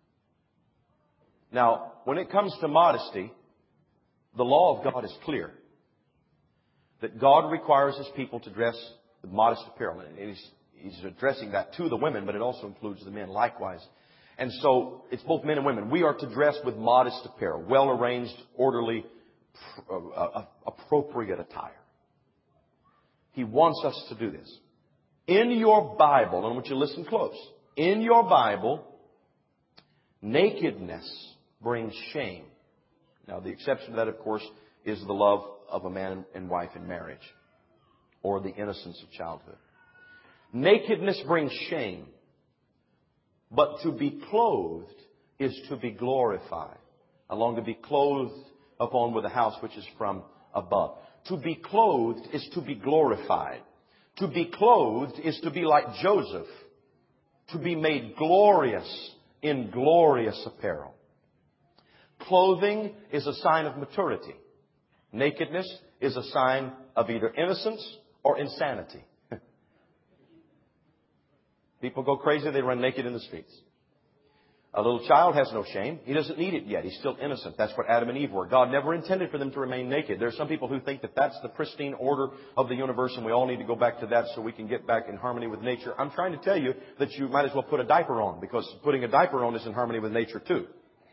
Speaker 1: Now, when it comes to modesty, the law of God is clear. That God requires His people to dress with modest apparel. And He's addressing that to the women, but it also includes the men likewise. And so, it's both men and women. We are to dress with modest apparel. Well-arranged, orderly, appropriate attire. He wants us to do this. In your Bible, and I want you to listen close. In your Bible, nakedness brings shame. Now, the exception to that, of course, is the love of a man and wife in marriage, or the innocence of childhood. Nakedness brings shame, but to be clothed is to be glorified. I long to be clothed upon with a house which is from above. To be clothed is to be glorified. To be clothed is to be like Joseph, to be made glorious in glorious apparel. Clothing is a sign of maturity. Nakedness is a sign of either innocence or insanity. People go crazy, they run naked in the streets. A little child has no shame. He doesn't need it yet. He's still innocent. That's what Adam and Eve were. God never intended for them to remain naked. There are some people who think that that's the pristine order of the universe and we all need to go back to that so we can get back in harmony with nature. I'm trying to tell you that you might as well put a diaper on, because putting a diaper on is in harmony with nature too.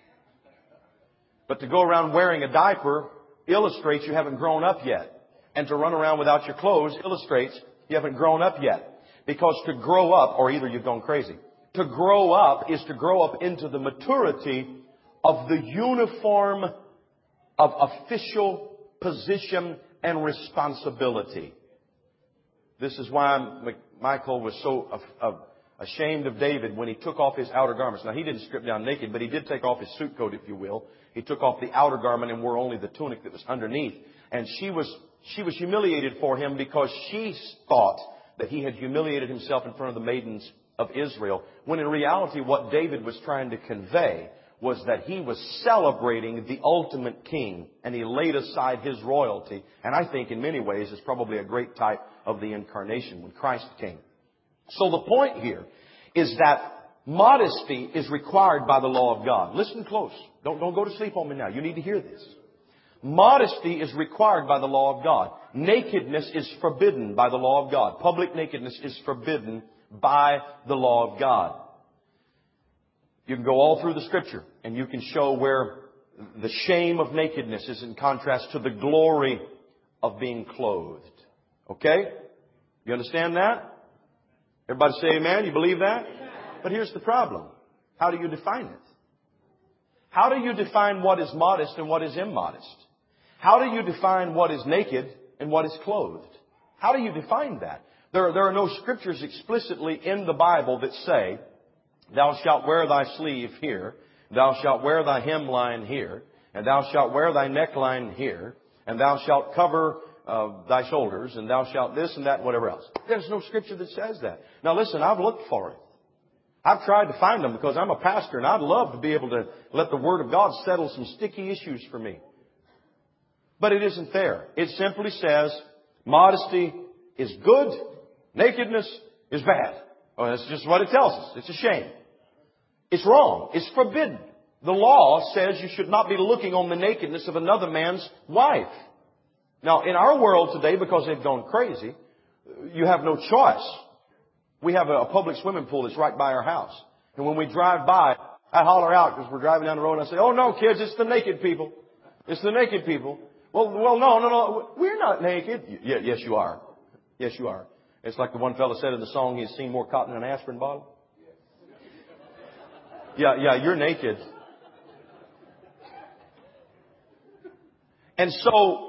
Speaker 1: But to go around wearing a diaper illustrates you haven't grown up yet. And to run around without your clothes illustrates you haven't grown up yet. Because to grow up, or either you've gone crazy. To grow up is to grow up into the maturity of the uniform of official position and responsibility. This is why Michael was so ashamed of David when he took off his outer garments. Now, he didn't strip down naked, but he did take off his suit coat, if you will. He took off the outer garment and wore only the tunic that was underneath. And she was humiliated for him because she thought that he had humiliated himself in front of the maidens of Israel, when in reality what David was trying to convey was that he was celebrating the ultimate king, and he laid aside his royalty. And I think in many ways is probably a great type of the incarnation when Christ came. So the point here is that modesty is required by the law of God. Listen close. Don't go to sleep on me now. You need to hear this. Modesty is required by the law of God. Nakedness is forbidden by the law of God. Public nakedness is forbidden by the law of God. You can go all through the Scripture and you can show where the shame of nakedness is in contrast to the glory of being clothed. Okay? You understand that? Everybody say amen? You believe that? But here's the problem. How do you define it? How do you define what is modest and what is immodest? How do you define what is naked and what is clothed? How do you define that? There are no scriptures explicitly in the Bible that say, thou shalt wear thy sleeve here, thou shalt wear thy hemline here, and thou shalt wear thy neckline here, and thou shalt cover thy shoulders, and thou shalt this and that and whatever else. There's no scripture that says that. Now listen, I've looked for it. I've tried to find them because I'm a pastor and I'd love to be able to let the Word of God settle some sticky issues for me. But it isn't there. It simply says modesty is good, nakedness is bad. Well, that's just what it tells us. It's a shame. It's wrong. It's forbidden. The law says you should not be looking on the nakedness of another man's wife. Now, in our world today, because they've gone crazy, you have no choice. We have a public swimming pool that's right by our house. And when we drive by, I holler out because we're driving down the road and I say, "Oh no, kids, it's the naked people. It's the naked people." Well, no. We're not naked. Yes, you are. Yes, you are. It's like the one fellow said in the song, he's seen more cotton in an aspirin bottle. Yeah, you're naked. And so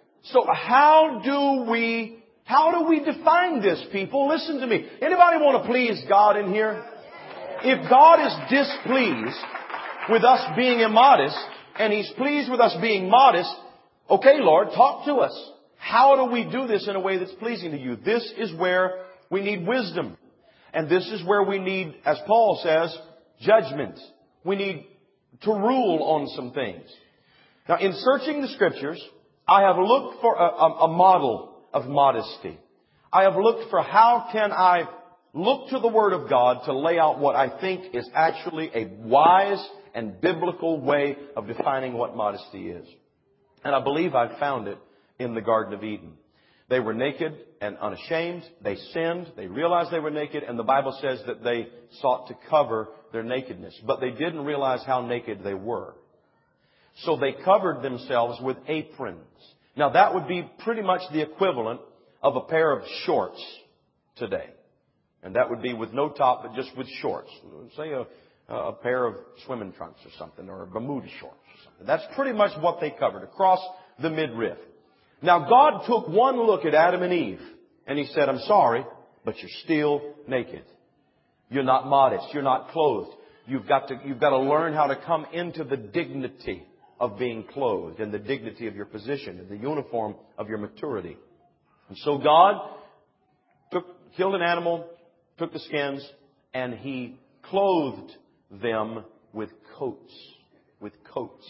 Speaker 1: how do we define this, people? Listen to me. Anybody want to please God in here? If God is displeased with us being immodest, and He's pleased with us being modest, okay, Lord, talk to us. How do we do this in a way that's pleasing to you? This is where we need wisdom. And this is where we need, as Paul says, judgment. We need to rule on some things. Now, in searching the Scriptures, I have looked for a model of modesty. I have looked for how can I look to the Word of God to lay out what I think is actually a wise and biblical way of defining what modesty is. And I believe I've found it in the Garden of Eden. They were naked and unashamed. They sinned. They realized they were naked. And the Bible says that they sought to cover their nakedness. But they didn't realize how naked they were. So they covered themselves with aprons. Now that would be pretty much the equivalent of a pair of shorts today. And that would be with no top, but just with shorts. Say a pair of swimming trunks or something, or Bermuda shorts or something. That's pretty much what they covered, across the midriff. Now God took one look at Adam and Eve, and He said, "I'm sorry, but you're still naked. You're not modest. You're not clothed. You've got to learn how to come into the dignity of being clothed, and the dignity of your position, and the uniform of your maturity." And so God killed an animal, took the skins, and He clothed them with coats. With coats.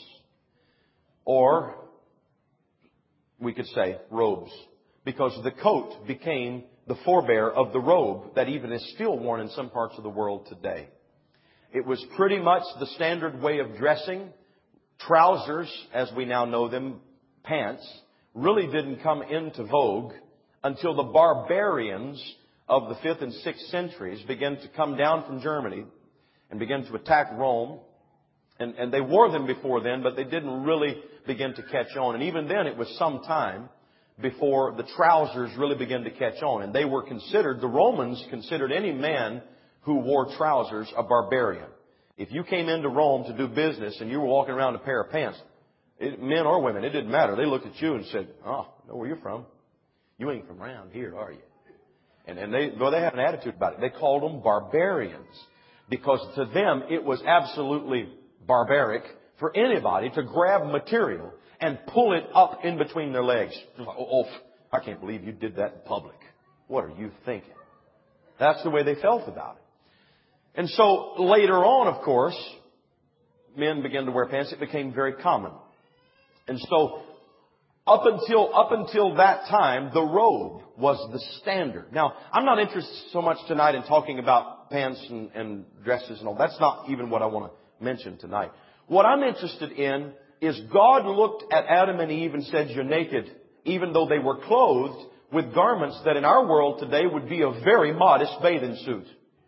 Speaker 1: Or we could say robes. Because the coat became the forebear of the robe that even is still worn in some parts of the world today. It was pretty much the standard way of dressing. Trousers, as we now know them, pants, really didn't come into vogue until the barbarians of the 5th and 6th centuries began to come down from Germany and began to attack Rome. And they wore them before then, but they didn't really begin to catch on. And even then, it was some time before the trousers really began to catch on. And they were considered, the Romans considered any man who wore trousers a barbarian. If you came into Rome to do business and you were walking around in a pair of pants, men or women, it didn't matter. They looked at you and said, "Oh, I know where you're from. You ain't from around here, are you?" And they had an attitude about it. They called them barbarians because to them it was absolutely barbaric for anybody to grab material and pull it up in between their legs. Oh, I can't believe you did that in public. What are you thinking? That's the way they felt about it. And so later on, of course, men began to wear pants. It became very common. And so up until that time, the robe was the standard. Now, I'm not interested so much tonight in talking about pants and dresses and all. That's not even what I want to mention tonight. What I'm interested in is God looked at Adam and Eve and said, "You're naked," even though they were clothed with garments that in our world today would be a very modest bathing suit.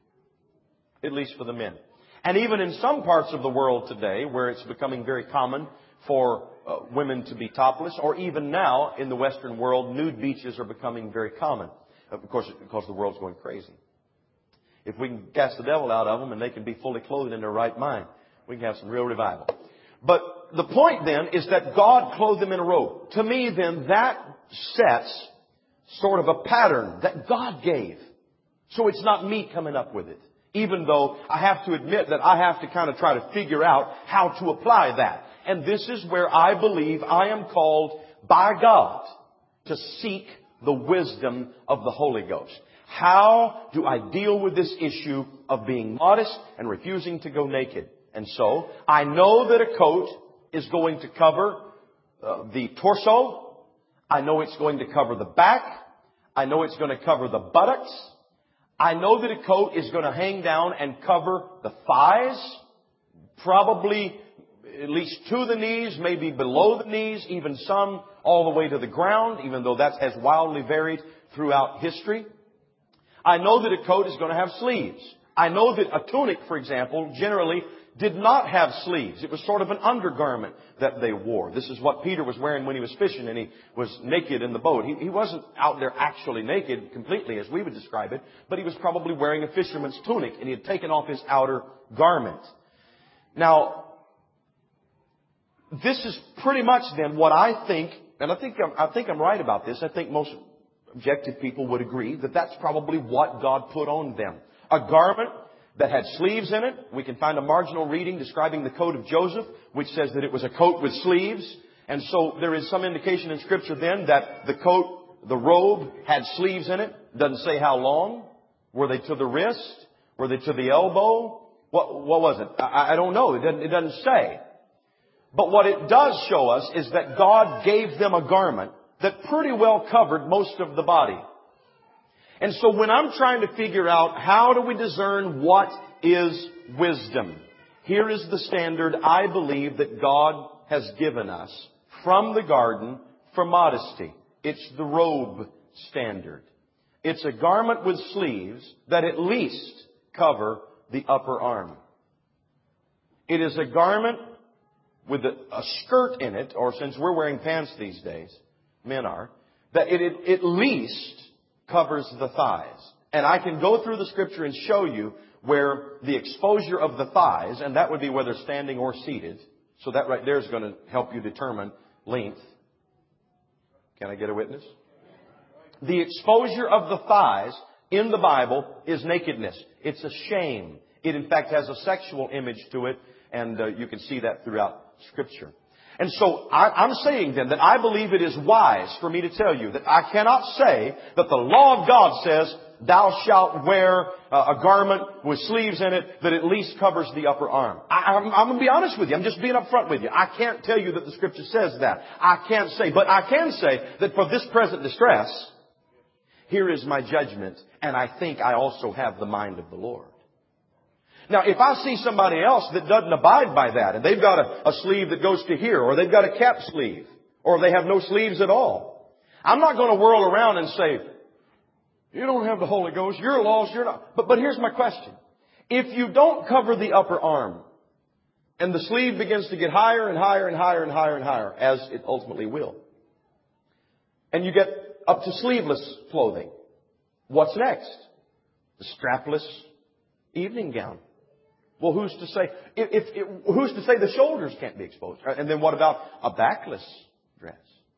Speaker 1: At least for the men. And even in some parts of the world today, where it's becoming very common for women to be topless, or even now in the Western world, nude beaches are becoming very common. Of course, because the world's going crazy. If we can cast the devil out of them and they can be fully clothed in their right mind, we can have some real revival. But the point then is that God clothed them in a robe. To me then, that sets sort of a pattern that God gave. So it's not me coming up with it. Even though I have to admit that I have to kind of try to figure out how to apply that. And this is where I believe I am called by God to seek the wisdom of the Holy Ghost. How do I deal with this issue of being modest and refusing to go naked? And so I know that a coat is going to cover the torso. I know it's going to cover the back. I know it's going to cover the buttocks. I know that a coat is going to hang down and cover the thighs, probably at least to the knees, maybe below the knees, even some all the way to the ground, even though that has wildly varied throughout history. I know that a coat is going to have sleeves. I know that a tunic, for example, generally did not have sleeves. It was sort of an undergarment that they wore. This is what Peter was wearing when he was fishing and he was naked in the boat. He wasn't out there actually naked completely as we would describe it, but he was probably wearing a fisherman's tunic and he had taken off his outer garment. Now, this is pretty much then what I think, and I think I'm right about this. I think most objective people would agree that that's probably what God put on them. A garment that had sleeves in it. We can find a marginal reading describing the coat of Joseph, which says that it was a coat with sleeves. And so there is some indication in Scripture then that the coat, the robe, had sleeves in it. Doesn't say how long. Were they to the wrist? Were they to the elbow? What was it? I don't know. It doesn't say. But what it does show us is that God gave them a garment that pretty well covered most of the body. And so when I'm trying to figure out how do we discern what is wisdom, here is the standard I believe that God has given us from the garden for modesty. It's the robe standard. It's a garment with sleeves that at least cover the upper arm. It is a garment with a skirt in it, or since we're wearing pants these days, men are, that it at least covers the thighs. And I can go through the Scripture and show you where the exposure of the thighs, and that would be whether standing or seated, so that right there is going to help you determine length. Can I get a witness? The exposure of the thighs in the Bible is nakedness. It's a shame. It in fact has a sexual image to it, and you can see that throughout Scripture. And so I'm saying then that I believe it is wise for me to tell you that I cannot say that the law of God says thou shalt wear a garment with sleeves in it that at least covers the upper arm. I'm going to be honest with you. I'm just being upfront with you. I can't tell you that the Scripture says that. I can't say. But I can say that for this present distress, here is my judgment, and I think I also have the mind of the Lord. Now, if I see somebody else that doesn't abide by that, and they've got a sleeve that goes to here, or they've got a cap sleeve, or they have no sleeves at all, I'm not going to whirl around and say, you don't have the Holy Ghost, you're lost, you're not. But here's my question. If you don't cover the upper arm, and the sleeve begins to get higher and higher and higher and higher and higher, as it ultimately will, and you get up to sleeveless clothing, what's next? The strapless evening gown. Well, who's to say? Who's to say the shoulders can't be exposed? And then what about a backless dress?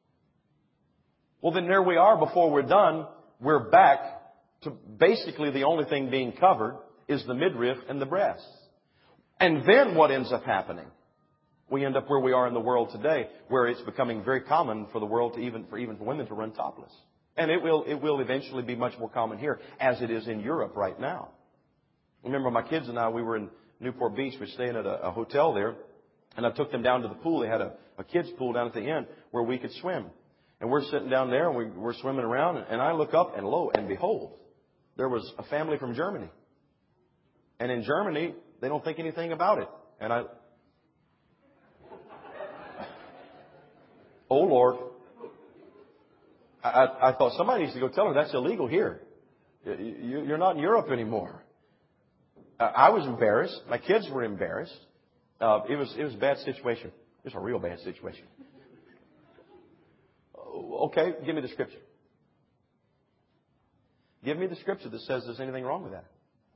Speaker 1: Well, then there we are. Before we're done, we're back to basically the only thing being covered is the midriff and the breasts. And then what ends up happening? We end up where we are in the world today, where it's becoming very common for the world to even for women to run topless. And it will eventually be much more common here, as it is in Europe right now. Remember, my kids and I, we were in Newport Beach. We were staying at a hotel there, and I took them down to the pool. They had a kids pool down at the end where we could swim. And we're sitting down there, and we're swimming around, and I look up, and lo and behold, there was a family from Germany. And in Germany, they don't think anything about it. And oh Lord, I thought somebody needs to go tell her that's illegal here. You're not in Europe anymore. I was embarrassed. My kids were embarrassed. It was a bad situation. It was a real bad situation. Okay, give me the Scripture. Give me the Scripture that says there's anything wrong with that.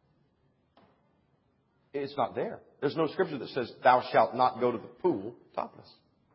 Speaker 1: It's not there. There's no Scripture that says thou shalt not go to the pool topless.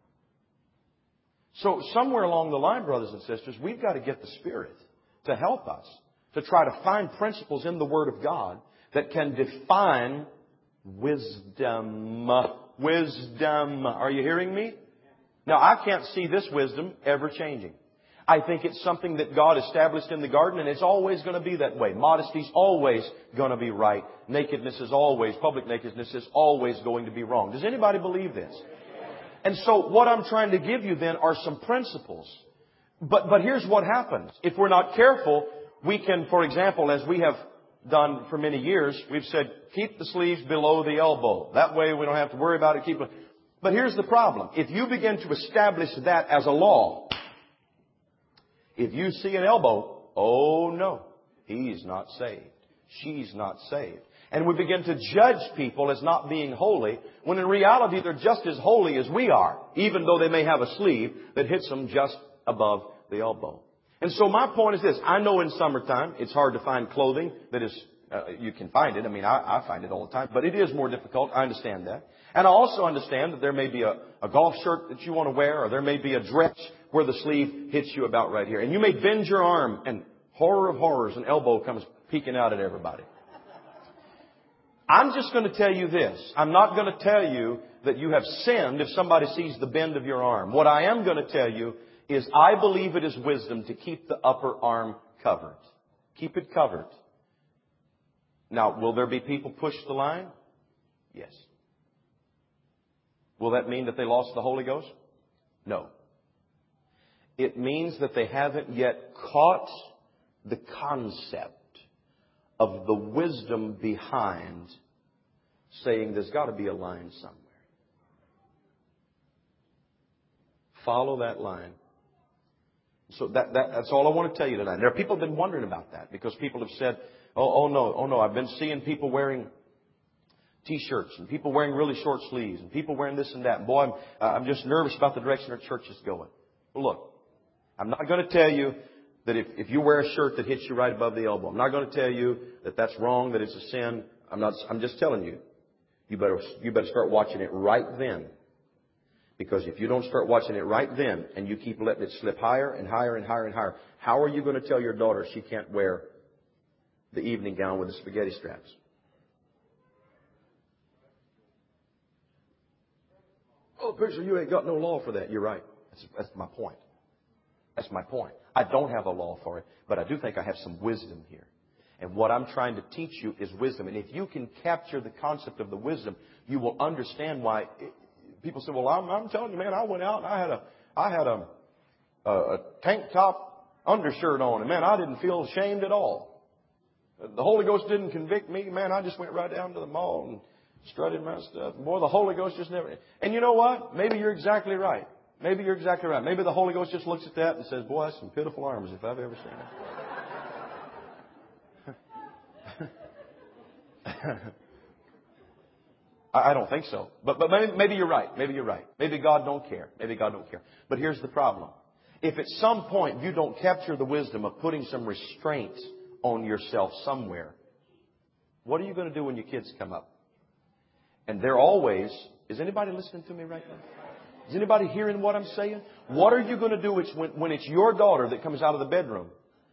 Speaker 1: So somewhere along the line, brothers and sisters, we've got to get the Spirit to help us to try to find principles in the Word of God that can define wisdom. Wisdom. Are you hearing me? Now, I can't see this wisdom ever changing. I think it's something that God established in the garden, and it's always going to be that way. Modesty's always going to be right. Nakedness is always, public nakedness is always going to be wrong. Does anybody believe this? And so what I'm trying to give you then are some principles. But here's what happens. If we're not careful, we can, for example, as we have done for many years, we've said, keep the sleeves below the elbow. That way we don't have to worry about it. But here's the problem. If you begin to establish that as a law, if you see an elbow, oh no, he's not saved. She's not saved. And we begin to judge people as not being holy, when in reality they're just as holy as we are, even though they may have a sleeve that hits them just above the elbow. And so my point is this. I know in summertime it's hard to find clothing that is, you can find it. I mean, I find it all the time. But it is more difficult. I understand that. And I also understand that there may be a golf shirt that you want to wear, or there may be a dress where the sleeve hits you about right here. And you may bend your arm, and horror of horrors, an elbow comes peeking out at everybody. I'm just going to tell you this. I'm not going to tell you that you have sinned if somebody sees the bend of your arm. What I am going to tell you is I believe it is wisdom to keep the upper arm covered. Keep it covered. Now, will there be people push the line? Yes. Will that mean that they lost the Holy Ghost? No. It means that they haven't yet caught the concept of the wisdom behind saying there's got to be a line somewhere. Follow that line. So that's all I want to tell you tonight. There are people who have been wondering about that, because people have said, oh no, I've been seeing people wearing T-shirts and people wearing really short sleeves and people wearing this and that. And boy, I'm just nervous about the direction our church is going. Well, look, I'm not going to tell you that if you wear a shirt that hits you right above the elbow, I'm not going to tell you that that's wrong, that it's a sin. I'm just telling you, you better start watching it right then. Because if you don't start watching it right then, and you keep letting it slip higher and higher and higher and higher, how are you going to tell your daughter she can't wear the evening gown with the spaghetti straps? Oh, preacher, you ain't got no law for that. You're right. That's my point. That's my point. I don't have a law for it, but I do think I have some wisdom here. And what I'm trying to teach you is wisdom. And if you can capture the concept of the wisdom, you will understand why people say, well, I'm telling you, man, I went out and I had a tank top undershirt on, and man, I didn't feel ashamed at all. The Holy Ghost didn't convict me. Man, I just went right down to the mall and strutted my stuff. Boy, the Holy Ghost just never... And you know what? Maybe you're exactly right. Maybe you're exactly right. Maybe the Holy Ghost just looks at that and says, boy, that's some pitiful arms if I've ever seen it. I don't think so. But maybe you're right. Maybe you're right. Maybe God don't care. Maybe God don't care. But here's the problem. If at some point you don't capture the wisdom of putting some restraint on yourself somewhere, what are you going to do when your kids come up? And they're always... Is anybody listening to me right now? Is anybody hearing what I'm saying? What are you going to do when it's your daughter that comes out of the bedroom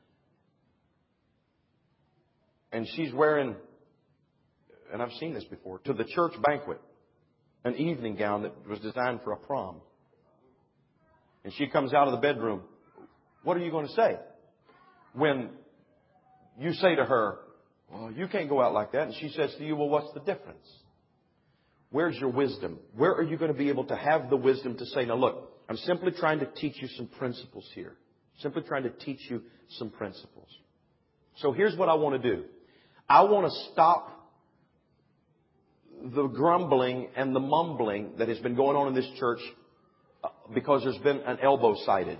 Speaker 1: and she's wearing, and I've seen this before, to the church banquet, an evening gown that was designed for a prom. And she comes out of the bedroom. What are you going to say? When you say to her, well, you can't go out like that. And she says to you, well, what's the difference? Where's your wisdom? Where are you going to be able to have the wisdom to say, now look, I'm simply trying to teach you some principles here. Simply trying to teach you some principles. So here's what I want to do. I want to stop the grumbling and the mumbling that has been going on in this church because there's been an elbow sighted.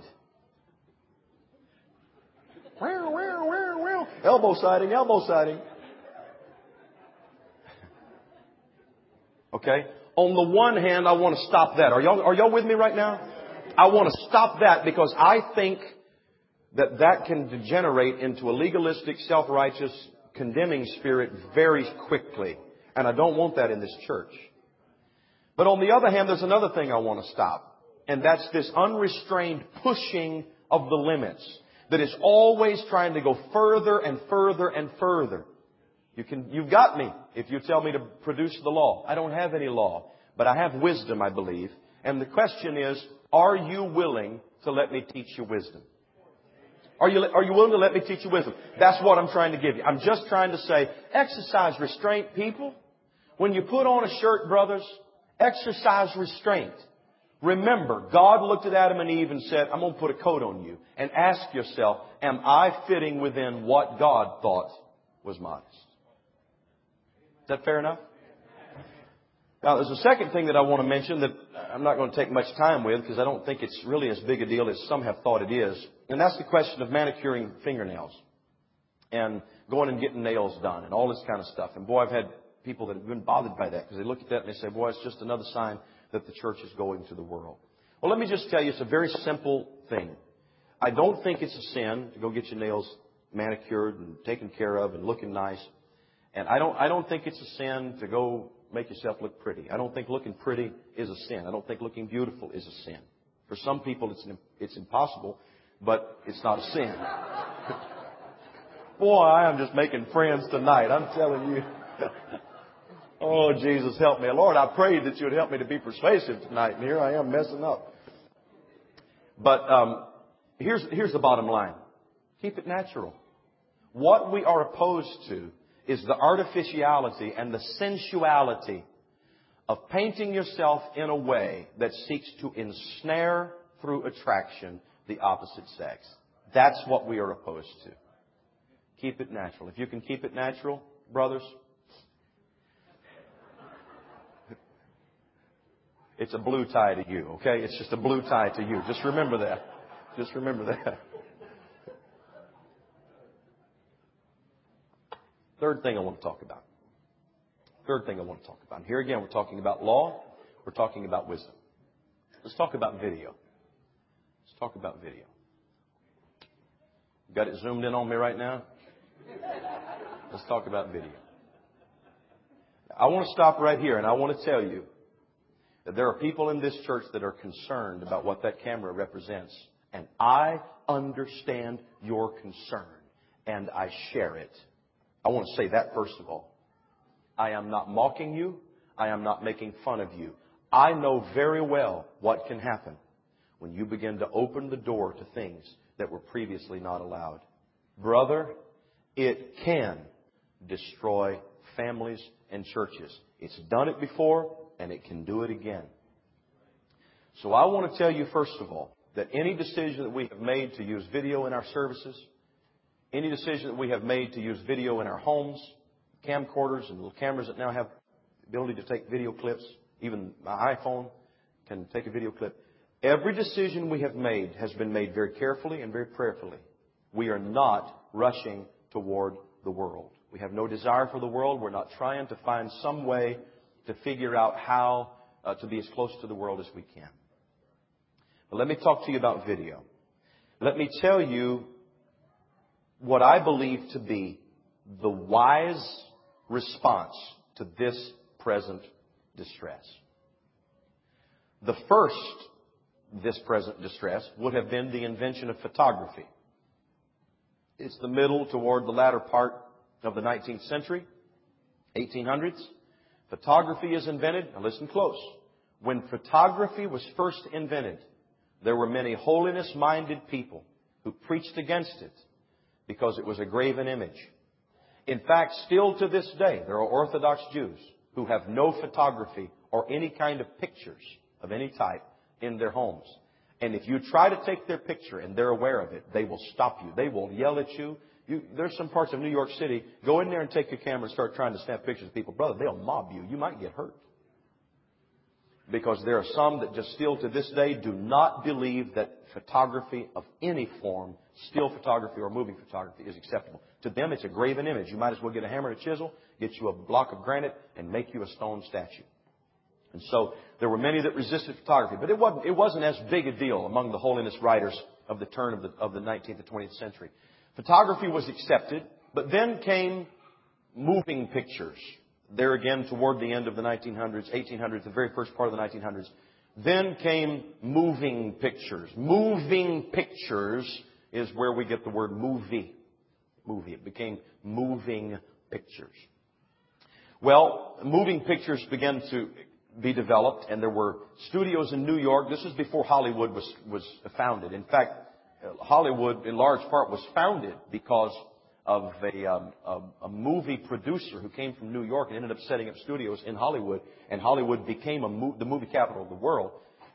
Speaker 1: Elbow sighting, elbow sighting. Okay? On the one hand, I want to stop that. Are y'all with me right now? I want to stop that because I think that can degenerate into a legalistic, self-righteous, condemning spirit very quickly. And I don't want that in this church. But on the other hand, there's another thing I want to stop. And that's this unrestrained pushing of the limits that is always trying to go further and further and further. You've got me if you tell me to produce the law. I don't have any law, but I have wisdom, I believe. And the question is, are you willing to let me teach you wisdom? Are you willing to let me teach you wisdom? That's what I'm trying to give you. I'm just trying to say, exercise restraint, people. When you put on a shirt, brothers, exercise restraint. Remember, God looked at Adam and Eve and said, I'm going to put a coat on you. And ask yourself, am I fitting within what God thought was modest? Is that fair enough? Now, there's a second thing that I want to mention that I'm not going to take much time with because I don't think it's really as big a deal as some have thought it is. And that's the question of manicuring fingernails and going and getting nails done and all this kind of stuff. And boy, I've had people that have been bothered by that because they look at that and they say, boy, it's just another sign that the church is going to the world. Well, let me just tell you, it's a very simple thing. I don't think it's a sin to go get your nails manicured and taken care of and looking nice. And I don't think it's a sin to go make yourself look pretty. I don't think looking pretty is a sin. I don't think looking beautiful is a sin. For some people, it's impossible, but it's not a sin. Boy, I am just making friends tonight. I'm telling you. Oh, Jesus, help me. Lord, I prayed that you would help me to be persuasive tonight, and here I am messing up. But here's the bottom line. Keep it natural. What we are opposed to is the artificiality and the sensuality of painting yourself in a way that seeks to ensnare through attraction the opposite sex. That's what we are opposed to. Keep it natural. If you can keep it natural, brothers, it's a blue tie to you, okay? It's just a blue tie to you. Just remember that. Just remember that. Third thing I want to talk about. And here again, we're talking about law. We're talking about wisdom. Let's talk about video. Got it zoomed in on me right now? Let's talk about video. I want to stop right here and I want to tell you that there are people in this church that are concerned about what that camera represents. And I understand your concern and I share it. I want to say that first of all. I am not mocking you. I am not making fun of you. I know very well what can happen when you begin to open the door to things that were previously not allowed. Brother, it can destroy families and churches. It's done it before and it can do it again. So I want to tell you first of all that any decision that we have made to use video in our services, any decision that we have made to use video in our homes, camcorders and little cameras that now have the ability to take video clips, even my iPhone can take a video clip. Every decision we have made has been made very carefully and very prayerfully. We are not rushing toward the world. We have no desire for the world. We're not trying to find some way to figure out how to be as close to the world as we can. But let me talk to you about video. Let me tell you what I believe to be the wise response to this present distress. The first, this present distress, would have been the invention of photography. It's the middle toward the latter part of the 19th century, 1800s. Photography is invented. Now listen close. When photography was first invented, there were many holiness-minded people who preached against it because it was a graven image. In fact, still to this day, there are Orthodox Jews who have no photography or any kind of pictures of any type in their homes. And if you try to take their picture and they're aware of it, they will stop you. They will yell at you. There's some parts of New York City, go in there and take your camera and start trying to snap pictures of people. Brother, they'll mob you. You might get hurt. Because there are some that just still to this day do not believe that photography of any form, still photography or moving photography, is acceptable. To them, it's a graven image. You might as well get a hammer and a chisel, get you a block of granite, and make you a stone statue. And so there were many that resisted photography. But it wasn't as big a deal among the holiness writers of the turn of the 19th and 20th century. Photography was accepted, but then came moving pictures. There again, toward the end of the 1900s, 1800s, the very first part of the 1900s. Then came moving pictures. Moving pictures is where we get the word movie. Movie. It became moving pictures. Well, moving pictures began to be developed, and there were studios in New York. This is before Hollywood was founded. In fact, Hollywood, in large part, was founded because of a movie producer who came from New York and ended up setting up studios in Hollywood. And Hollywood became the movie capital of the world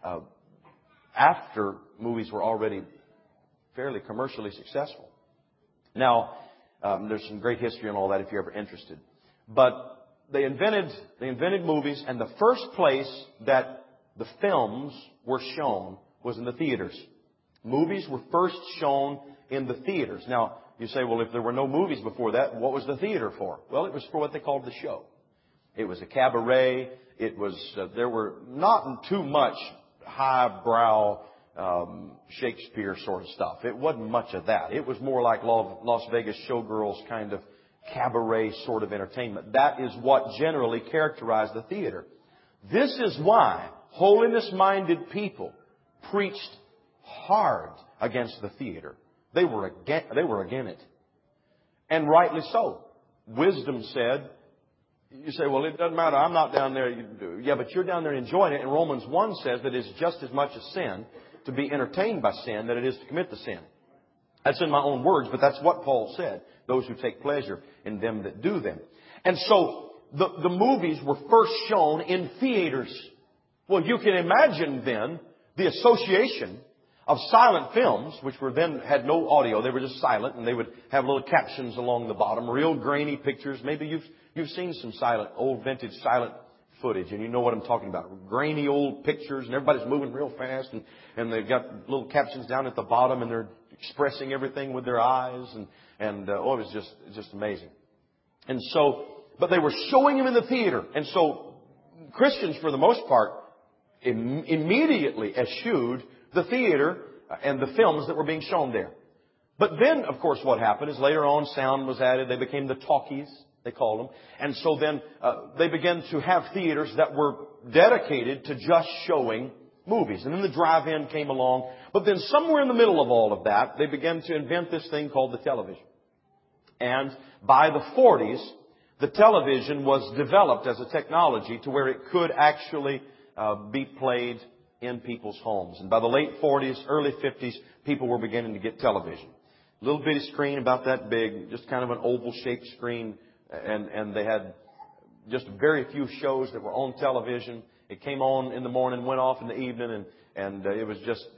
Speaker 1: after movies were already fairly commercially successful. Now, there's some great history on all that if you're ever interested. But they invented movies, and the first place that the films were shown was in the theaters. Movies were first shown in the theaters. Now, you say, well, if there were no movies before that, what was the theater for? Well, it was for what they called the show. It was a cabaret. It was, there were not too much highbrow Shakespeare sort of stuff. It wasn't much of that. It was more like Las Vegas showgirls kind of cabaret sort of entertainment. That is what generally characterized the theater. This is why holiness-minded people preached hard against the theater. They were against it. And rightly so. Wisdom said, you say, well, it doesn't matter. I'm not down there. Yeah, but you're down there enjoying it. And Romans 1 says that it's just as much a sin to be entertained by sin than it is to commit the sin. That's in my own words, but that's what Paul said. Those who take pleasure in them that do them. And so the movies were first shown in theaters. Well, you can imagine then the association of silent films, which were then had no audio. They were just silent, and they would have little captions along the bottom, real grainy pictures. Maybe you've seen some old vintage silent footage, and you know what I'm talking about. Grainy old pictures, and everybody's moving real fast, and they've got little captions down at the bottom, and they're expressing everything with their eyes, it was just amazing. And so, but they were showing them in the theater, and so Christians, for the most part, immediately eschewed the theater and the films that were being shown there. But then, of course, what happened is later on sound was added. They became the talkies, they called them. And so then they began to have theaters that were dedicated to just showing movies. And then the drive-in came along. But then somewhere in the middle of all of that, they began to invent this thing called the television. And by the 40s, the television was developed as a technology to where it could actually be played in people's homes. And by the late 40s, early 50s, people were beginning to get television. Little bitty screen about that big, just kind of an oval-shaped screen. And they had just very few shows that were on television. It came on in the morning, went off in the evening, and it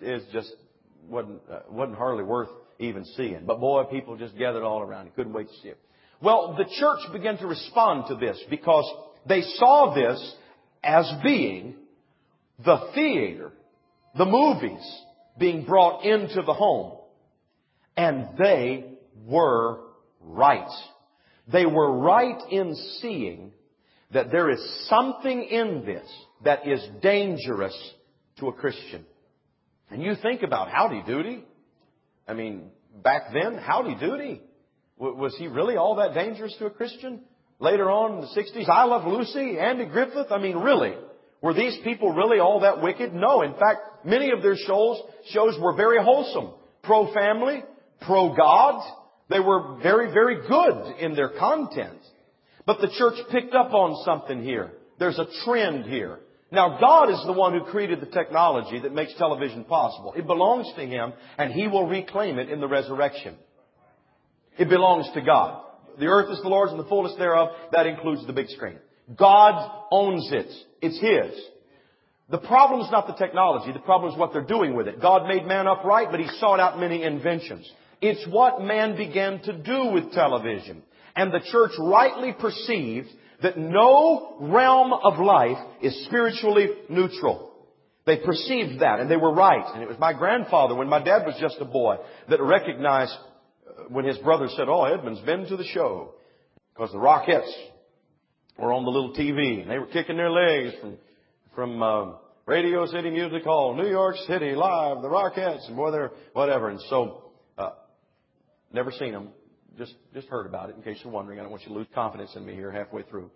Speaker 1: wasn't hardly worth even seeing. But boy, people just gathered all around. You couldn't wait to see it. Well, the church began to respond to this because they saw this as being the theater, the movies being brought into the home. And they were right. They were right in seeing that there is something in this that is dangerous to a Christian. And you think about Howdy Doody. I mean, back then, Howdy Doody. Was he really all that dangerous to a Christian? Later on in the 60s, I Love Lucy, Andy Griffith. I mean, really? Were these people really all that wicked? No. In fact, many of their shows were very wholesome. Pro-family, pro-God. They were very, very good in their content. But the church picked up on something here. There's a trend here. Now, God is the one who created the technology that makes television possible. It belongs to Him, and He will reclaim it in the resurrection. It belongs to God. The earth is the Lord's and the fullness thereof. That includes the big screen. God owns it. It's His. The problem is not the technology. The problem is what they're doing with it. God made man upright, but He sought out many inventions. It's what man began to do with television. And the church rightly perceived that no realm of life is spiritually neutral. They perceived that, and they were right. And it was my grandfather, when my dad was just a boy, that recognized when his brother said, "Oh, Edmund's been to the show." Because the Rockettes were on the little TV, and they were kicking their legs from Radio City Music Hall, New York City, live, the Rockettes, and boy, they're whatever. And so, never seen them. Just heard about it, in case you're wondering. I don't want you to lose confidence in me here halfway through.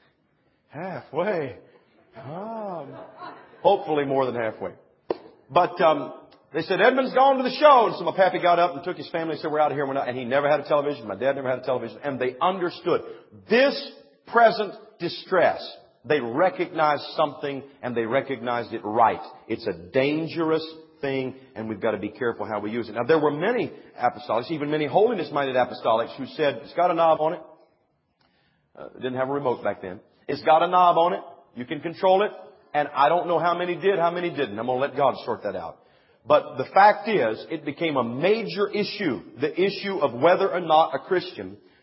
Speaker 1: Halfway. Hopefully more than halfway. But they said, "Edmund's gone to the show." And so my pappy got up and took his family and said, "We're out of here." And he never had a television. My dad never had a television. And they understood this present distress. They recognized something, and they recognized it right. It's a dangerous thing, and we've got to be careful how we use it. Now, there were many apostolics, even many holiness-minded apostolics, who said, "It's got a knob on it." Didn't have a remote back then. "It's got a knob on it. You can control it." And I don't know how many did, how many didn't. I'm going to let God sort that out. But the fact is, it became a major issue. The issue of whether or not a Christian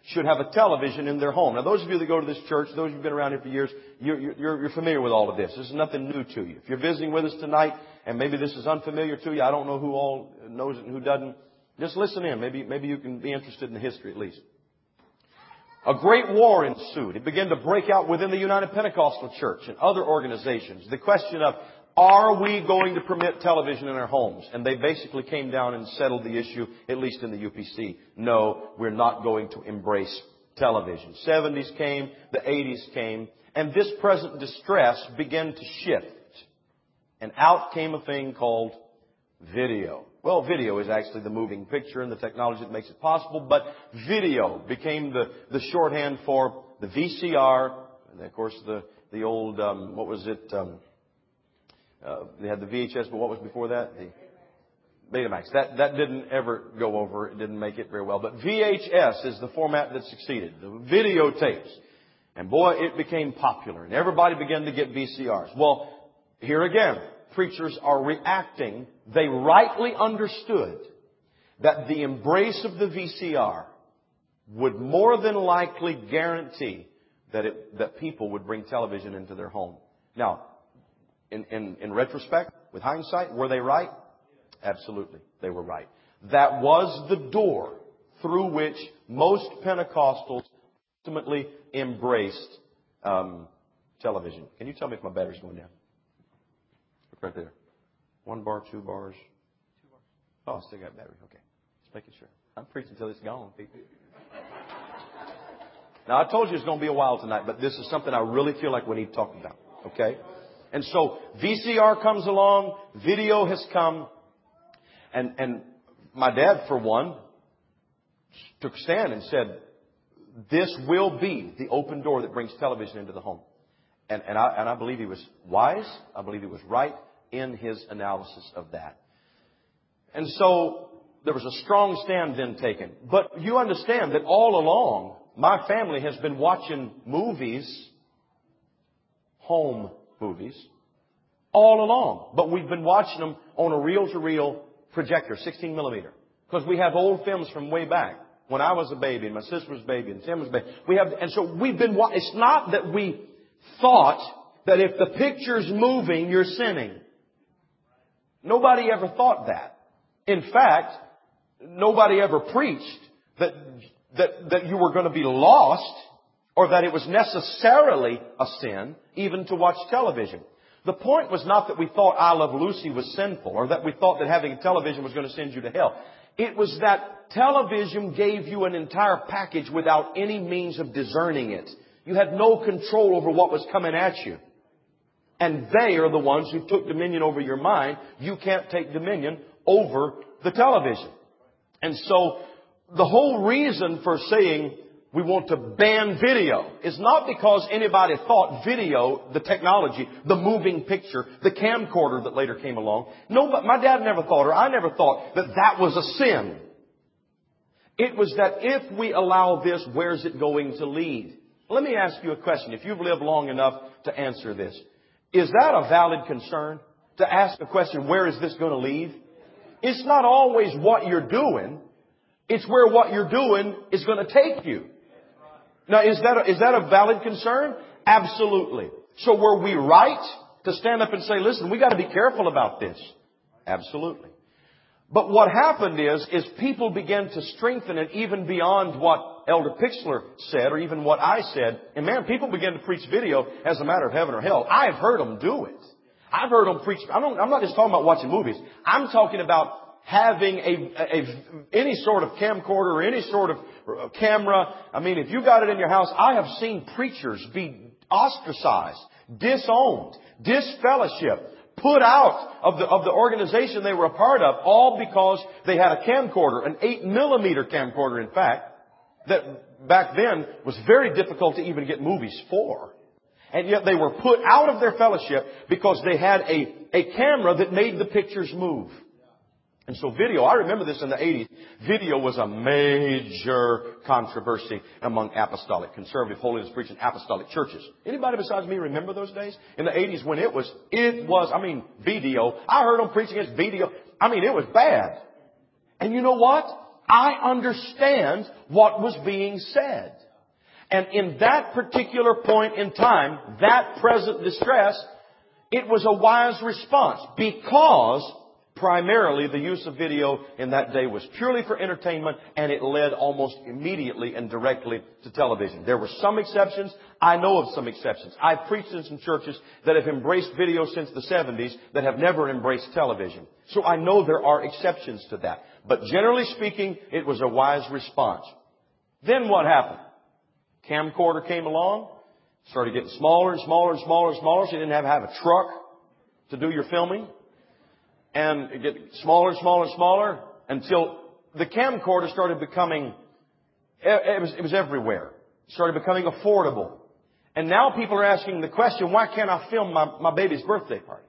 Speaker 1: should have a television in their home. Now, those of you that go to this church, those who've been around here for years, you're familiar with all of this. This is nothing new to you. If you're visiting with us tonight, and maybe this is unfamiliar to you, I don't know who all knows it and who doesn't. Just listen in. Maybe you can be interested in the history at least. A great war ensued. It began to break out within the United Pentecostal Church and other organizations. The question of, are we going to permit television in our homes? And they basically came down and settled the issue, at least in the UPC. No, we're not going to embrace television. 70s came, the 80s came, and this present distress began to shift. And out came a thing called video. Well, video is actually the moving picture and the technology that makes it possible, but video became the shorthand for the VCR, and of course the old, what was it, they had the VHS, but what was before that? The Betamax. That didn't ever go over. It didn't make it very well. But VHS is the format that succeeded. The videotapes. And boy, it became popular. And everybody began to get VCRs. Well, here again, preachers are reacting. They rightly understood that the embrace of the VCR would more than likely guarantee that people would bring television into their home. Now, in retrospect, with hindsight, were they right? Absolutely, they were right. That was the door through which most Pentecostals ultimately embraced television. Can you tell me if my battery's going down? Look right there. 1 bar, 2 bars. 2 bars. Oh, I still got battery. Okay. Just making sure. I'm preaching until it's gone, people. Now, I told you it's going to be a while tonight, but this is something I really feel like we need to talk about. Okay? And so, VCR comes along, video has come, and my dad, for one, took a stand and said, this will be the open door that brings television into the home. And I believe he was wise. I believe he was right in his analysis of that. And so, there was a strong stand then taken. But you understand that all along, my family has been watching movies, home movies, all along. But we've been watching them on a reel-to-reel projector, 16 millimeter. Because we have old films from way back. When I was a baby, and my sister was a baby, and Tim was a baby. And so we've been it's not that we thought that if the picture's moving, you're sinning. Nobody ever thought that. In fact, nobody ever preached that you were going to be lost or that it was necessarily a sin even to watch television. The point was not that we thought I Love Lucy was sinful or that we thought that having a television was going to send you to hell. It was that television gave you an entire package without any means of discerning it. You had no control over what was coming at you. And they are the ones who took dominion over your mind. You can't take dominion over the television. And so the whole reason for saying we want to ban video is not because anybody thought video, the technology, the moving picture, the camcorder that later came along. No, but my dad never thought, or I never thought that was a sin. It was that if we allow this, where's it going to lead? Let me ask you a question. If you've lived long enough to answer this, is that a valid concern? To ask the question, where is this going to lead? It's not always what you're doing. It's where what you're doing is going to take you. Now, is that a valid concern? Absolutely. So were we right to stand up and say, listen, we got to be careful about this? Absolutely. But what happened is people began to strengthen it even beyond what Elder Pixler said or even what I said. And man, people began to preach video as a matter of heaven or hell. I've heard them do it. I've heard them preach. I'm not just talking about watching movies. I'm talking about having any sort of camcorder or any sort of camera. I mean, if you got it in your house, I have seen preachers be ostracized, disowned, disfellowshipped, put out of the organization they were a part of, all because they had a camcorder, an 8 millimeter camcorder, in fact, that back then was very difficult to even get movies for. And yet they were put out of their fellowship because they had a camera that made the pictures move. And so video, I remember this in the 80s, video was a major controversy among apostolic, conservative, holiness preaching apostolic churches. Anybody besides me remember those days? In the 80s when it was, video. I heard them preaching against video. It was bad. And you know what? I understand what was being said. And in that particular point in time, that present distress, it was a wise response because primarily the use of video in that day was purely for entertainment, and it led almost immediately and directly to television. There were some exceptions. I know of some exceptions. I've preached in some churches that have embraced video since the 70s that have never embraced television. So I know there are exceptions to that. But generally speaking, it was a wise response. Then what happened? Camcorder came along, started getting smaller and smaller and smaller and smaller, so you didn't have to have a truck to do your filming. And it get smaller and smaller and smaller until the camcorder started becoming, it was everywhere. It started becoming affordable. And now people are asking the question, why can't I film my baby's birthday party?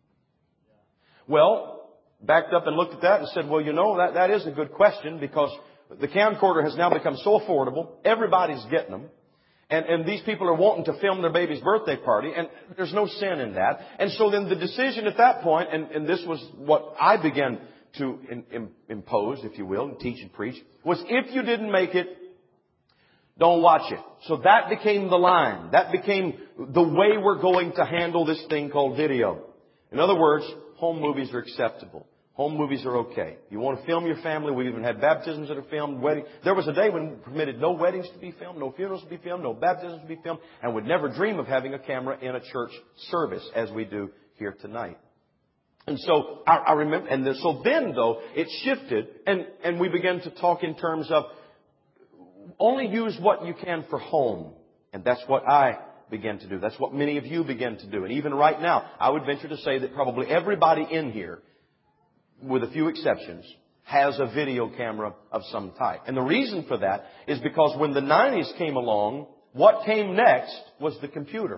Speaker 1: Well, backed up and looked at that and said, well, you know, that is a good question because the camcorder has now become so affordable. Everybody's getting them. And these people are wanting to film their baby's birthday party, and there's no sin in that. And so then the decision at that point, and this was what I began to impose, if you will, and teach and preach, was if you didn't make it, don't watch it. So that became the line. That became the way we're going to handle this thing called video. In other words, home movies are acceptable. Home movies are okay. You want to film your family. We even had baptisms that are filmed, weddings. There was a day when we permitted no weddings to be filmed, no funerals to be filmed, no baptisms to be filmed, and would never dream of having a camera in a church service as we do here tonight. And so I remember, so then though, it shifted and we began to talk in terms of only use what you can for home. And that's what I began to do. That's what many of you began to do. And even right now, I would venture to say that probably everybody in here, with a few exceptions, has a video camera of some type. And the reason for that is because when the 90s came along, what came next was the computer.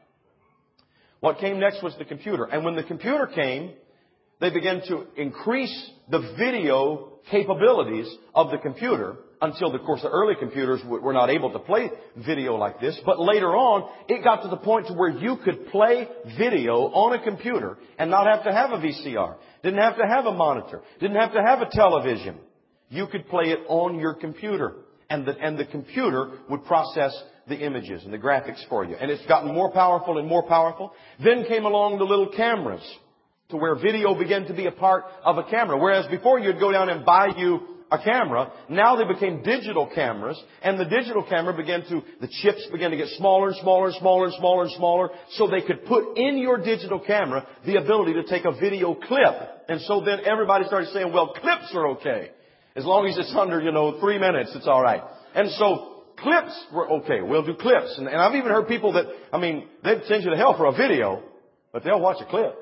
Speaker 1: What came next was the computer. And when the computer came, they began to increase the video capabilities of the computer until, of course, the early computers were not able to play video like this. But later on, it got to the point to where you could play video on a computer and not have to have a VCR. Didn't have to have a monitor. Didn't have to have a television. You could play it on your computer. And the computer would process the images and the graphics for you. And it's gotten more powerful and more powerful. Then came along the little cameras to where video began to be a part of a camera. Whereas before you'd go down and buy you a camera, now they became digital cameras, and the digital camera the chips began to get smaller and smaller and smaller and smaller and smaller, so they could put in your digital camera the ability to take a video clip. And so then everybody started saying, well, clips are okay. As long as it's under, 3 minutes, it's all right. And so clips were okay. We'll do clips. And I've even heard people that, they'd send you to hell for a video, but they'll watch a clip.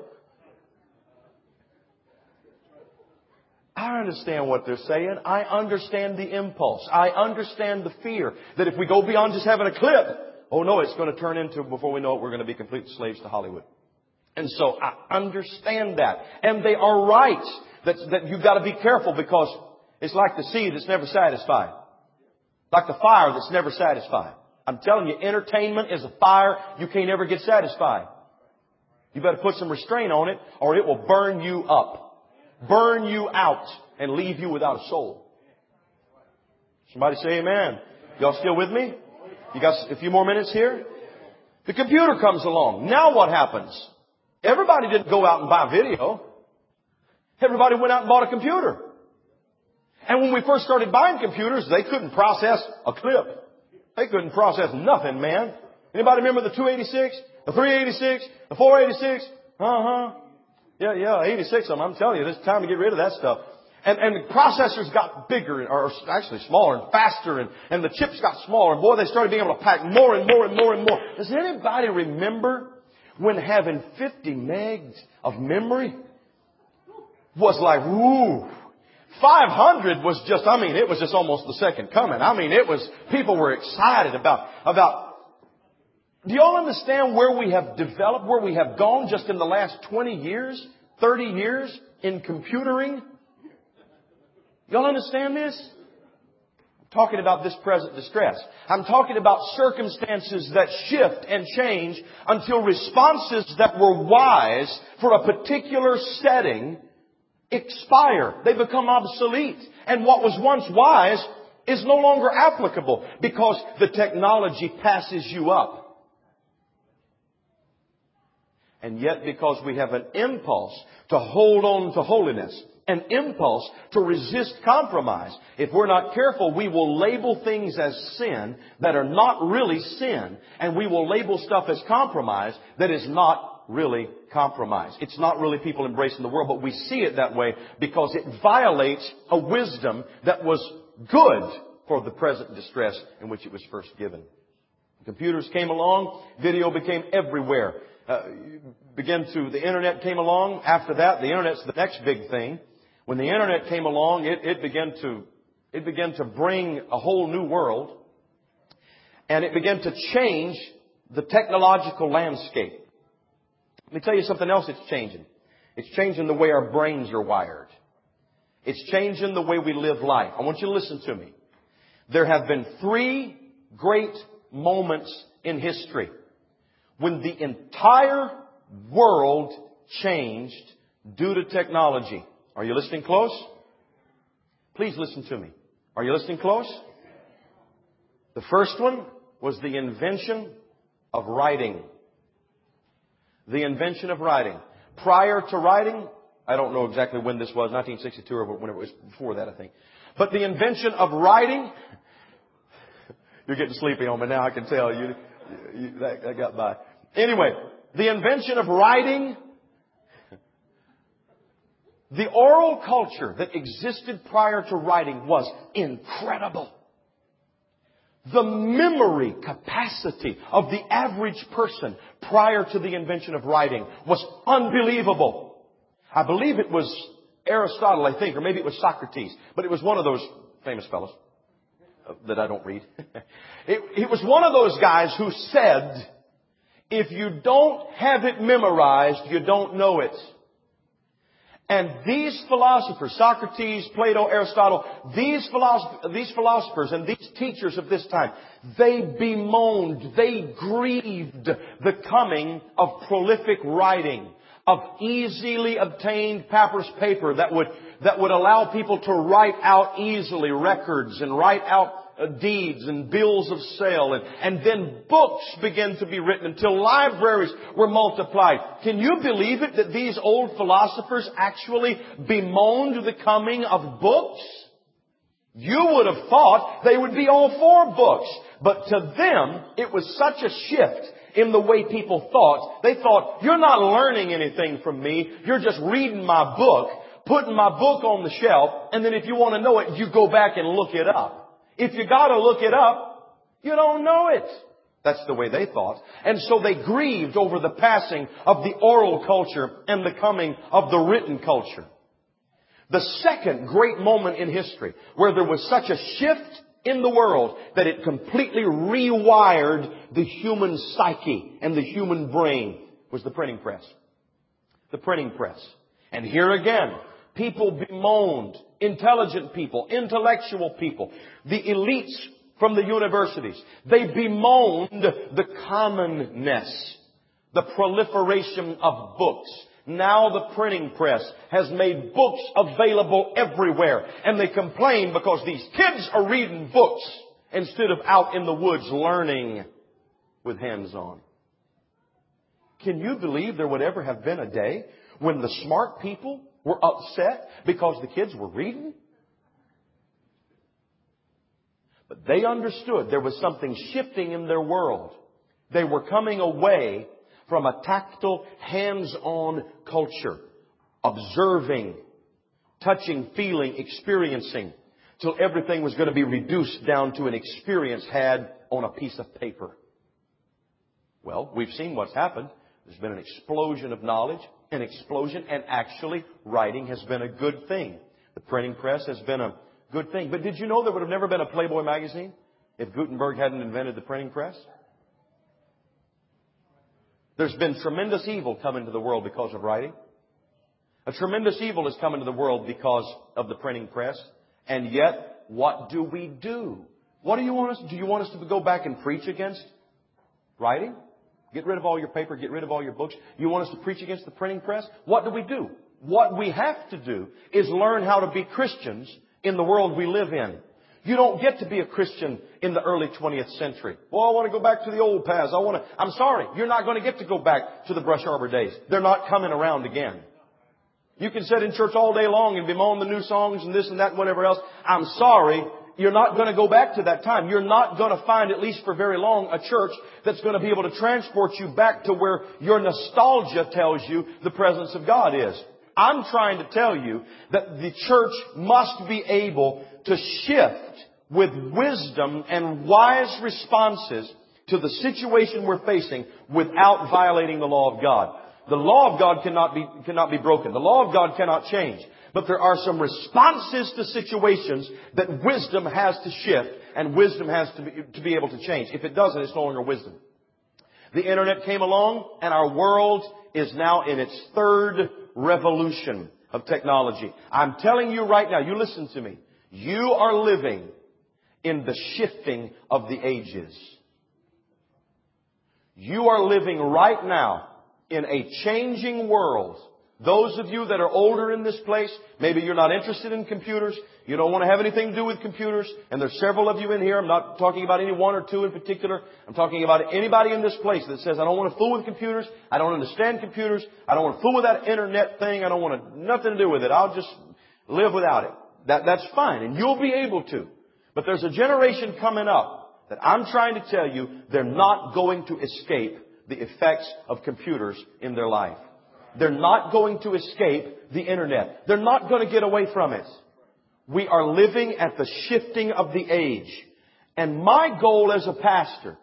Speaker 1: I understand what they're saying. I understand the impulse. I understand the fear that if we go beyond just having a clip, oh no, it's going to turn into, before we know it, we're going to be complete slaves to Hollywood. And so I understand that. And they are right that you've got to be careful because it's like the sea that's never satisfied. Like the fire that's never satisfied. I'm telling you, entertainment is a fire you can't ever get satisfied. You better put some restraint on it or it will burn you up. Burn you out and leave you without a soul. Somebody say amen. Y'all still with me? You got a few more minutes here? The computer comes along. Now what happens? Everybody didn't go out and buy video. Everybody went out and bought a computer. And when we first started buying computers, they couldn't process a clip. They couldn't process nothing, man. Anybody remember the 286? The 386? The 486? Yeah, 86 of them. I'm telling you, it's time to get rid of that stuff. And the processors got bigger, or actually smaller and faster, and the chips got smaller. And boy, they started being able to pack more and more and more and more. Does anybody remember when having 50 megs of memory was like, woo? 500 was just, it was just almost the second coming. People were excited about. Do you all understand where we have developed, where we have gone just in the last 20 years, 30 years in computering? Y'all understand this? I'm talking about this present distress. I'm talking about circumstances that shift and change until responses that were wise for a particular setting expire. They become obsolete. And what was once wise is no longer applicable because the technology passes you up. And yet, because we have an impulse to hold on to holiness, an impulse to resist compromise, if we're not careful, we will label things as sin that are not really sin, and we will label stuff as compromise that is not really compromise. It's not really people embracing the world, but we see it that way because it violates a wisdom that was good for the present distress in which it was first given. Computers came along, video became everywhere. The internet came along. After that, the internet's the next big thing. When the internet came along, it began to bring a whole new world. And it began to change the technological landscape. Let me tell you something else that's changing. It's changing the way our brains are wired. It's changing the way we live life. I want you to listen to me. There have been 3 great moments in history when the entire world changed due to technology. Are you listening close? Please listen to me. Are you listening close? The first one was the invention of writing. The invention of writing. Prior to writing, I don't know exactly when this was, 1962 or when it was before that, I think. But the invention of writing, you're getting sleepy on me now, I can tell. That got by. Anyway, the invention of writing, the oral culture that existed prior to writing was incredible. The memory capacity of the average person prior to the invention of writing was unbelievable. I believe it was Aristotle, I think, or maybe it was Socrates, but it was one of those famous fellows that I don't read. It was one of those guys who said, if you don't have it memorized, you don't know it. And these philosophers, Socrates, Plato, Aristotle, these philosophers and these teachers of this time, they bemoaned, they grieved the coming of prolific writing, of easily obtained papyrus paper that would allow people to write out easily records and write out deeds and bills of sale, and then books began to be written until libraries were multiplied. Can you believe it that these old philosophers actually bemoaned the coming of books? You would have thought they would be all for books, but to them it was such a shift in the way people thought. They thought, you're not learning anything from me, you're just reading my book, putting my book on the shelf, and then if you want to know it, you go back and look it up. If you gotta look it up, you don't know it. That's the way they thought. And so they grieved over the passing of the oral culture and the coming of the written culture. The second great moment in history where there was such a shift in the world that it completely rewired the human psyche and the human brain was the printing press. The printing press. And here again, people bemoaned, intelligent people, intellectual people, the elites from the universities. They bemoaned the commonness, the proliferation of books. Now the printing press has made books available everywhere. And they complain because these kids are reading books instead of out in the woods learning with hands on. Can you believe there would ever have been a day when the smart people were upset because the kids were reading? But they understood there was something shifting in their world. They were coming away from a tactile, hands-on culture. Observing, touching, feeling, experiencing, till everything was going to be reduced down to an experience had on a piece of paper. Well, we've seen what's happened. There's been an explosion of knowledge, an explosion, and actually writing has been a good thing. The printing press has been a good thing. But did you know there would have never been a Playboy magazine if Gutenberg hadn't invented the printing press? There's been tremendous evil come into the world because of writing. A tremendous evil has come into the world because of the printing press. And yet, what do we do? What do you want us to do? Do you want us to go back and preach against writing? Get rid of all your paper, get rid of all your books. You want us to preach against the printing press? What do? What we have to do is learn how to be Christians in the world we live in. You don't get to be a Christian in the early 20th century. Well, I want to go back to the old paths. I'm sorry, you're not going to get to go back to the Brush Arbor days. They're not coming around again. You can sit in church all day long and bemoan the new songs and this and that and whatever else. I'm sorry, you're not going to go back to that time. You're not going to find, at least for very long, a church that's going to be able to transport you back to where your nostalgia tells you the presence of God is. I'm trying to tell you that the church must be able to shift with wisdom and wise responses to the situation we're facing without violating the law of God. The law of God cannot be broken. The law of God cannot change. But there are some responses to situations that wisdom has to shift and wisdom has to be able to change. If it doesn't, it's no longer wisdom. The Internet came along and our world is now in its third revolution of technology. I'm telling you right now, you listen to me. You are living in the shifting of the ages. You are living right now in a changing world. Those of you that are older in this place, maybe you're not interested in computers. You don't want to have anything to do with computers. And there's several of you in here. I'm not talking about any one or two in particular. I'm talking about anybody in this place that says, I don't want to fool with computers. I don't understand computers. I don't want to fool with that internet thing. I don't want nothing to do with it. I'll just live without it. That's fine. And you'll be able to. But there's a generation coming up that I'm trying to tell you they're not going to escape the effects of computers in their life. They're not going to escape the Internet. They're not going to get away from it. We are living at the shifting of the age. And my goal as a pastor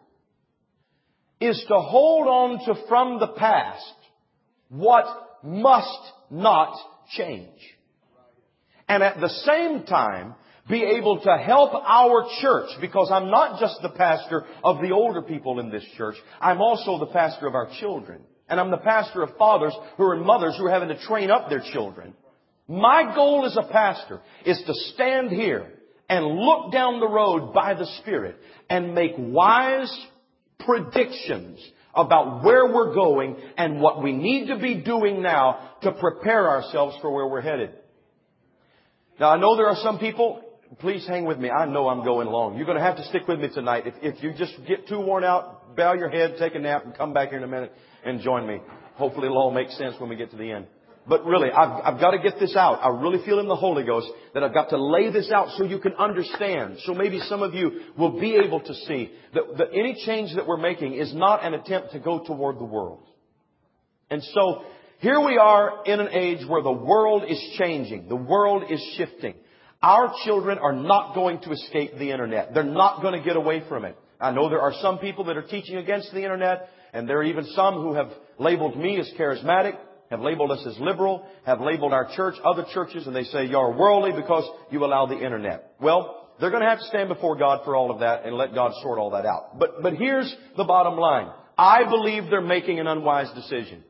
Speaker 1: is to hold on to from the past what must not change. And at the same time, be able to help our church, because I'm not just the pastor of the older people in this church. I'm also the pastor of our children. And I'm the pastor of fathers who are mothers who are having to train up their children. My goal as a pastor is to stand here and look down the road by the Spirit and make wise predictions about where we're going and what we need to be doing now to prepare ourselves for where we're headed. Now, I know there are some people. Please hang with me. I know I'm going long. You're going to have to stick with me tonight. If you just get too worn out, bow your head, take a nap, and come back here in a minute and join me. Hopefully it'll all make sense when we get to the end. But really, I've got to get this out. I really feel in the Holy Ghost that I've got to lay this out so you can understand. So maybe some of you will be able to see that any change that we're making is not an attempt to go toward the world. And so here we are in an age where the world is changing. The world is shifting. Our children are not going to escape the Internet. They're not going to get away from it. I know there are some people that are teaching against the Internet, and there are even some who have labeled me as charismatic, have labeled us as liberal, have labeled our church, other churches, and they say you're worldly because you allow the Internet. Well, they're going to have to stand before God for all of that and let God sort all that out. But here's the bottom line. I believe they're making an unwise decision.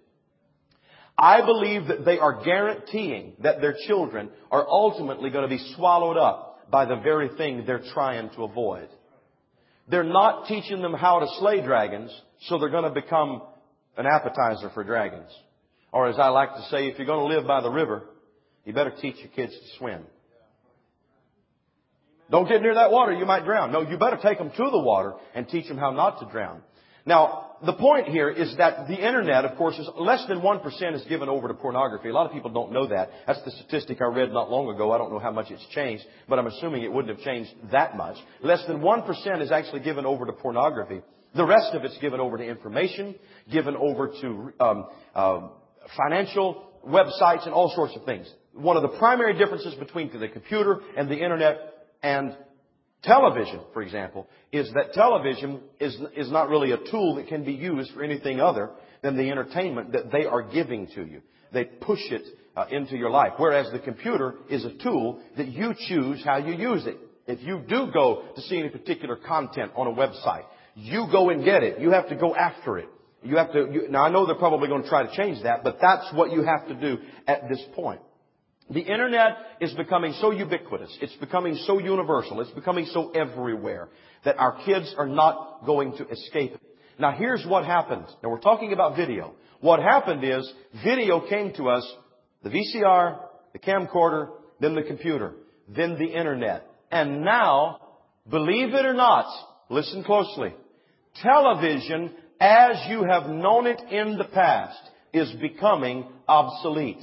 Speaker 1: I believe that they are guaranteeing that their children are ultimately going to be swallowed up by the very thing they're trying to avoid. They're not teaching them how to slay dragons, so they're going to become an appetizer for dragons. Or as I like to say, if you're going to live by the river, you better teach your kids to swim. Don't get near that water, you might drown. No, you better take them to the water and teach them how not to drown. Now, the point here is that the Internet, of course, is less than 1% is given over to pornography. A lot of people don't know that. That's the statistic I read not long ago. I don't know how much it's changed, but I'm assuming it wouldn't have changed that much. Less than 1% is actually given over to pornography. The rest of it's given over to information, given over to financial websites and all sorts of things. One of the primary differences between the computer and the Internet and television, for example, is that television is not really a tool that can be used for anything other than the entertainment that they are giving to you. They push it into your life. Whereas the computer is a tool that you choose how you use it. If you do go to see any particular content on a website, you go and get it. You have to go after it. Now I know they're probably going to try to change that, but that's what you have to do at this point. The Internet is becoming so ubiquitous. It's becoming so universal. It's becoming so everywhere that our kids are not going to escape it. Now here's what happened. Now we're talking about video. What happened is video came to us The VCR, the camcorder, then the computer, then the internet. And now, believe it or not, listen closely, television as you have known it in the past is becoming obsolete.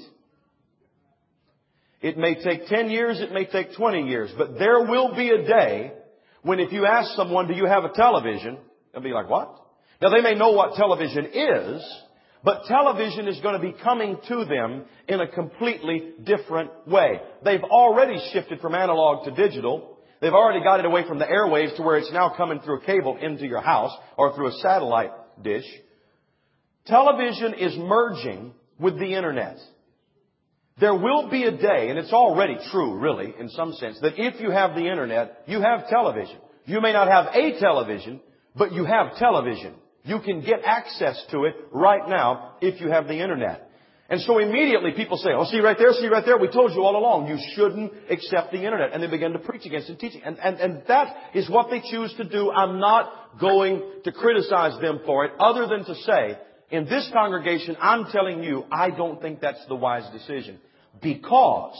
Speaker 1: It may take 10 years, it may take 20 years, but there will be a day when if you ask someone, do you have a television? They'll be like, what? Now they may know what television is, but television is going to be coming to them in a completely different way. They've already shifted from analog to digital. They've already got it away from the airwaves to where it's now coming through a cable into your house or through a satellite dish. Television is merging with the internet. There will be a day, and it's already true, really, in some sense, that if you have the internet, you have television. You may not have a television, but you have television. You can get access to it right now if you have the internet. And so immediately people say, oh, see right there, we told you all along, you shouldn't accept the internet. And they begin to preach against it, teaching. And that is what they choose to do. I'm not going to criticize them for it, other than to say, in this congregation, I'm telling you, I don't think that's the wise decision. Because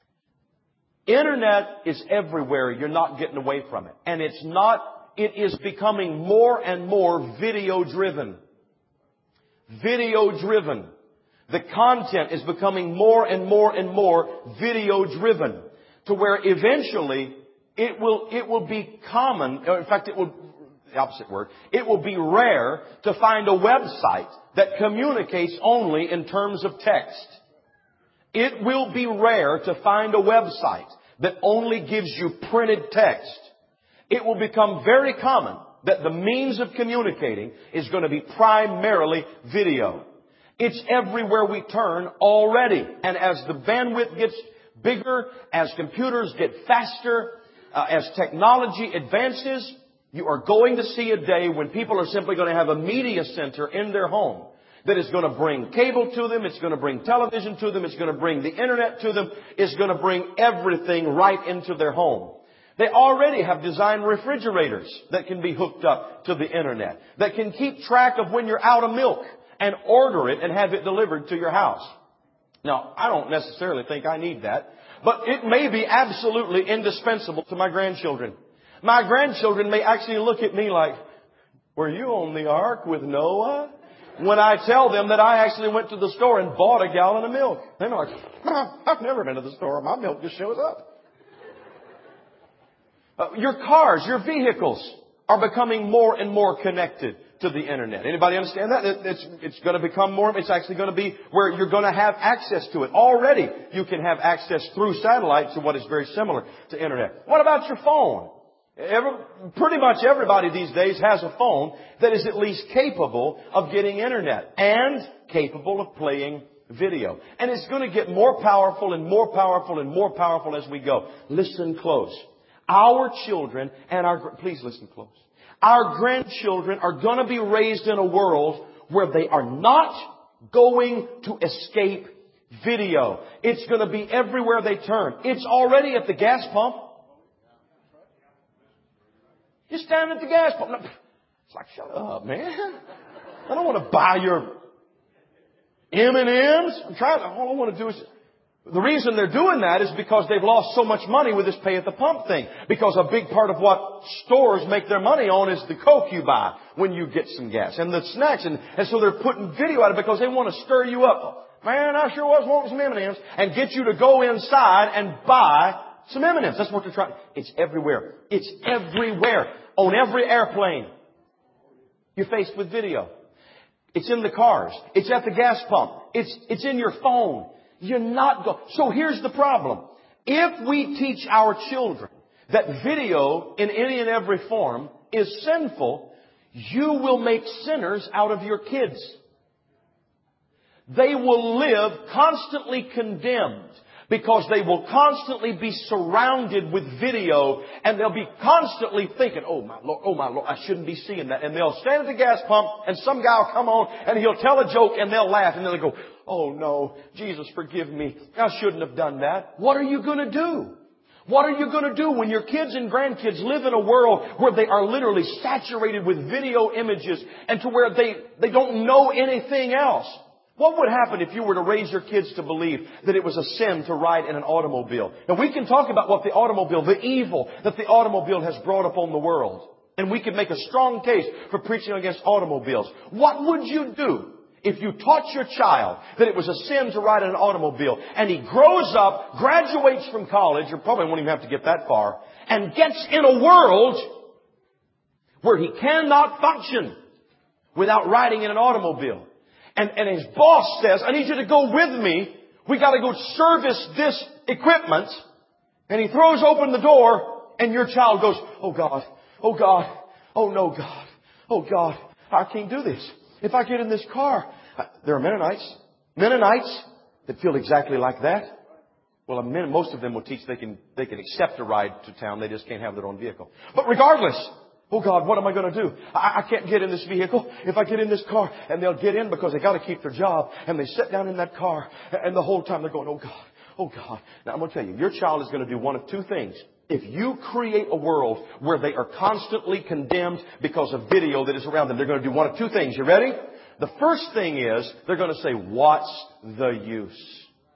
Speaker 1: internet is everywhere. You're not getting away from it. And it is becoming more and more video driven. Video driven. The content is becoming more and more and more video driven. To where eventually it will be common, in fact it will be rare to find a website that communicates only in terms of text. It will be rare to find a website that only gives you printed text. It will become very common that the means of communicating is going to be primarily video. It's everywhere we turn already. And as the bandwidth gets bigger, as computers get faster, as technology advances, you are going to see a day when people are simply going to have a media center in their home that is going to bring cable to them, it's going to bring television to them, it's going to bring the internet to them, it's going to bring everything right into their home. They already have designed refrigerators that can be hooked up to the internet, that can keep track of when you're out of milk and order it and have it delivered to your house. Now, I don't necessarily think I need that, but it may be absolutely indispensable to my grandchildren. My grandchildren may actually look at me like, were you on the ark with Noah? When I tell them that I actually went to the store and bought a gallon of milk. They're like, I've never been to the store. My milk just shows up. Your cars, your vehicles are becoming more and more connected to the internet. Anybody understand that? It's going to become more, it's actually going to be where you're going to have access to it. Already you can have access through satellite to what is very similar to internet. What about your phone? Pretty much everybody these days has a phone that is at least capable of getting internet and capable of playing video. And it's going to get more powerful and more powerful and more powerful as we go. Listen close. Our children and please listen close. Our grandchildren are going to be raised in a world where they are not going to escape video. It's going to be everywhere they turn. It's already at the gas pump. You stand at the gas pump. It's like, shut up, man. I don't want to buy your M&Ms. All I want to do is... The reason they're doing that is because they've lost so much money with this pay at the pump thing. Because a big part of what stores make their money on is the Coke you buy when you get some gas. And the snacks. And so they're putting video out of it because they want to stir you up. Man, I sure was wanting some M&Ms. And get you to go inside and buy some M&Ms. That's what they're trying. It's everywhere. It's everywhere. On every airplane, you're faced with video. It's in the cars. It's at the gas pump. It's in your phone. You're not going. So here's the problem. If we teach our children that video in any and every form is sinful, you will make sinners out of your kids. They will live constantly condemned because they will constantly be surrounded with video and they'll be constantly thinking, oh my Lord, I shouldn't be seeing that. And they'll stand at the gas pump and some guy will come on and he'll tell a joke and they'll laugh and then they'll go, oh no, Jesus forgive me. I shouldn't have done that. What are you going to do? What are you going to do when your kids and grandkids live in a world where they are literally saturated with video images and to where they don't know anything else? What would happen if you were to raise your kids to believe that it was a sin to ride in an automobile? Now we can talk about what the automobile, the evil that the automobile has brought upon the world. And we can make a strong case for preaching against automobiles. What would you do if you taught your child that it was a sin to ride in an automobile, and he grows up, graduates from college, or probably won't even have to get that far, and gets in a world where he cannot function without riding in an automobile? And his boss says, I need you to go with me. We got to go service this equipment. And he throws open the door, and your child goes, oh God, oh God, oh no God, oh God, I can't do this. If I get in this car, there are Mennonites that feel exactly like that. Well, most of them will teach they can accept a ride to town. They just can't have their own vehicle. But regardless, oh God, what am I going to do? I can't get in this vehicle. If I get in this car, and they'll get in because they got to keep their job, and they sit down in that car, and the whole time they're going, oh God, oh God. Now I'm going to tell you, your child is going to do one of two things. If you create a world where they are constantly condemned because of video that is around them, they're going to do one of two things. You ready? The first thing is, they're going to say, what's the use?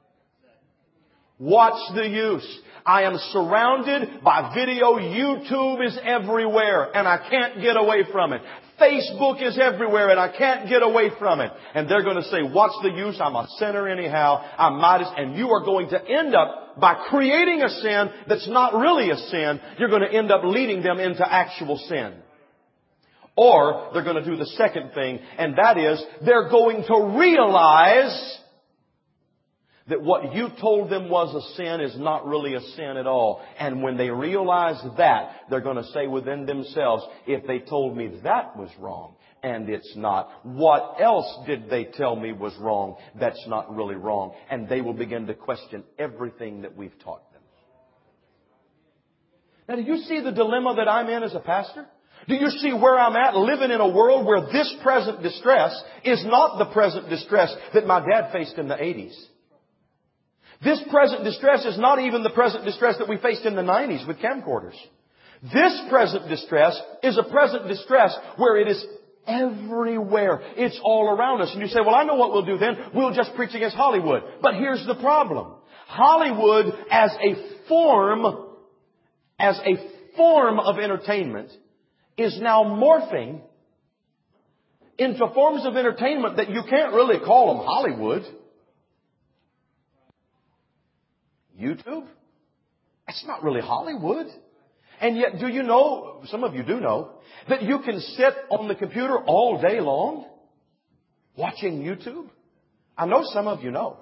Speaker 1: What's the use? I am surrounded by video. YouTube is everywhere, and I can't get away from it. Facebook is everywhere, and I can't get away from it. And they're going to say, what's the use? I'm a sinner anyhow. And you are going to end up, by creating a sin that's not really a sin, you're going to end up leading them into actual sin. Or they're going to do the second thing, and that is, they're going to realize that what you told them was a sin is not really a sin at all. And when they realize that, they're going to say within themselves, if they told me that was wrong, and it's not, what else did they tell me was wrong that's not really wrong? And they will begin to question everything that we've taught them. Now, do you see the dilemma that I'm in as a pastor? Do you see where I'm at, living in a world where this present distress is not the present distress that my dad faced in the 80s? This present distress is not even the present distress that we faced in the 90s with camcorders. This present distress is a present distress where it is everywhere. It's all around us. And you say, well, I know what we'll do then. We'll just preach against Hollywood. But here's the problem. Hollywood as a form of entertainment is now morphing into forms of entertainment that you can't really call them Hollywood. YouTube? That's not really Hollywood. And yet, do you know, some of you do know, that you can sit on the computer all day long watching YouTube? I know some of you know.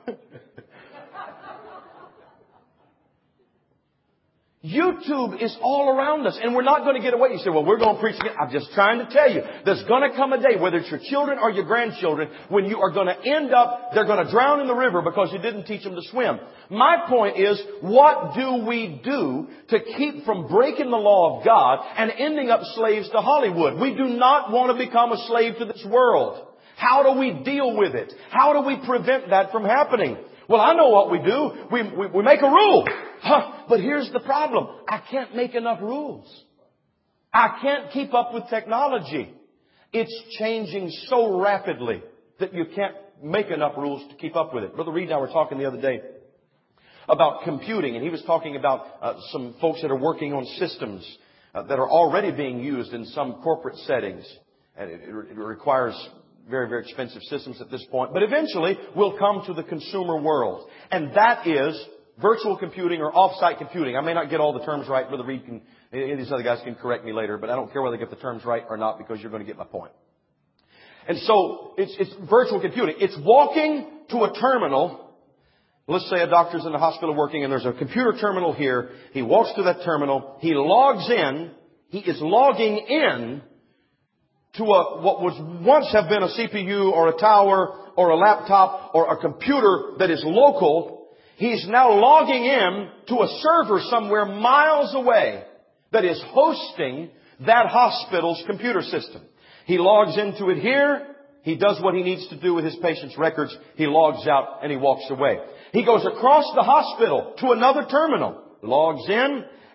Speaker 1: YouTube is all around us, and we're not going to get away. You say, well, we're going to preach again. I'm just trying to tell you, there's going to come a day, whether it's your children or your grandchildren, when you are going to end up, they're going to drown in the river because you didn't teach them to swim. My point is, what do we do to keep from breaking the law of God and ending up slaves to Hollywood? We do not want to become a slave to this world. How do we deal with it? How do we prevent that from happening? Well, I know what we do. We make a rule. But here's the problem. I can't make enough rules. I can't keep up with technology. It's changing so rapidly that you can't make enough rules to keep up with it. Brother Reed and I were talking the other day about computing, and he was talking about some folks that are working on systems that are already being used in some corporate settings. And it requires very, very expensive systems at this point. But eventually, we'll come to the consumer world. And that is virtual computing or off-site computing. I may not get all the terms right. Brother Reed any of these other guys can correct me later, but I don't care whether I get the terms right or not because you're going to get my point. And so, it's virtual computing. It's walking to a terminal. Let's say a doctor's in the hospital working and there's a computer terminal here. He walks to that terminal. He logs in. He is logging in to what was once have been a CPU or a tower or a laptop or a computer that is local. He's now logging in to a server somewhere miles away that is hosting that hospital's computer system. He logs into it here. He does what he needs to do with his patient's records. He logs out and he walks away. He goes across the hospital to another terminal, logs in,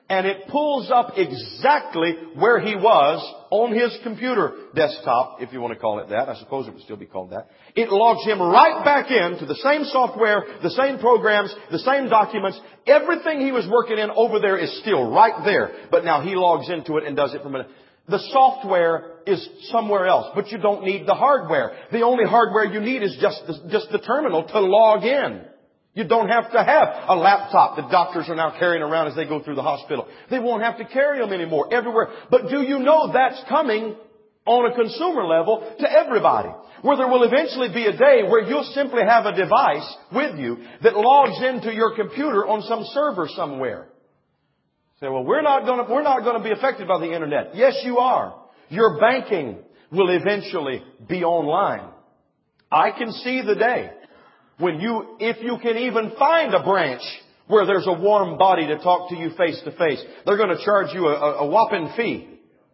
Speaker 1: and it pulls up exactly where he was on his computer desktop, if you want to call it that. I suppose it would still be called that. It logs him right back into the same software, the same programs, the same documents. Everything he was working in over there is still right there. But now he logs into it and does it from a... The software is somewhere else, but you don't need the hardware. The only hardware you need is just the terminal to log in. You don't have to have a laptop that doctors are now carrying around as they go through the hospital. They won't have to carry them anymore everywhere. But do you know that's coming on a consumer level to everybody? Where there will eventually be a day where you'll simply have a device with you that logs into your computer on some server somewhere. Say, well, we're not going to be affected by the internet. Yes, you are. Your banking will eventually be online. I can see the day when if you can even find a branch where there's a warm body to talk to you face to face, they're going to charge you a whopping fee.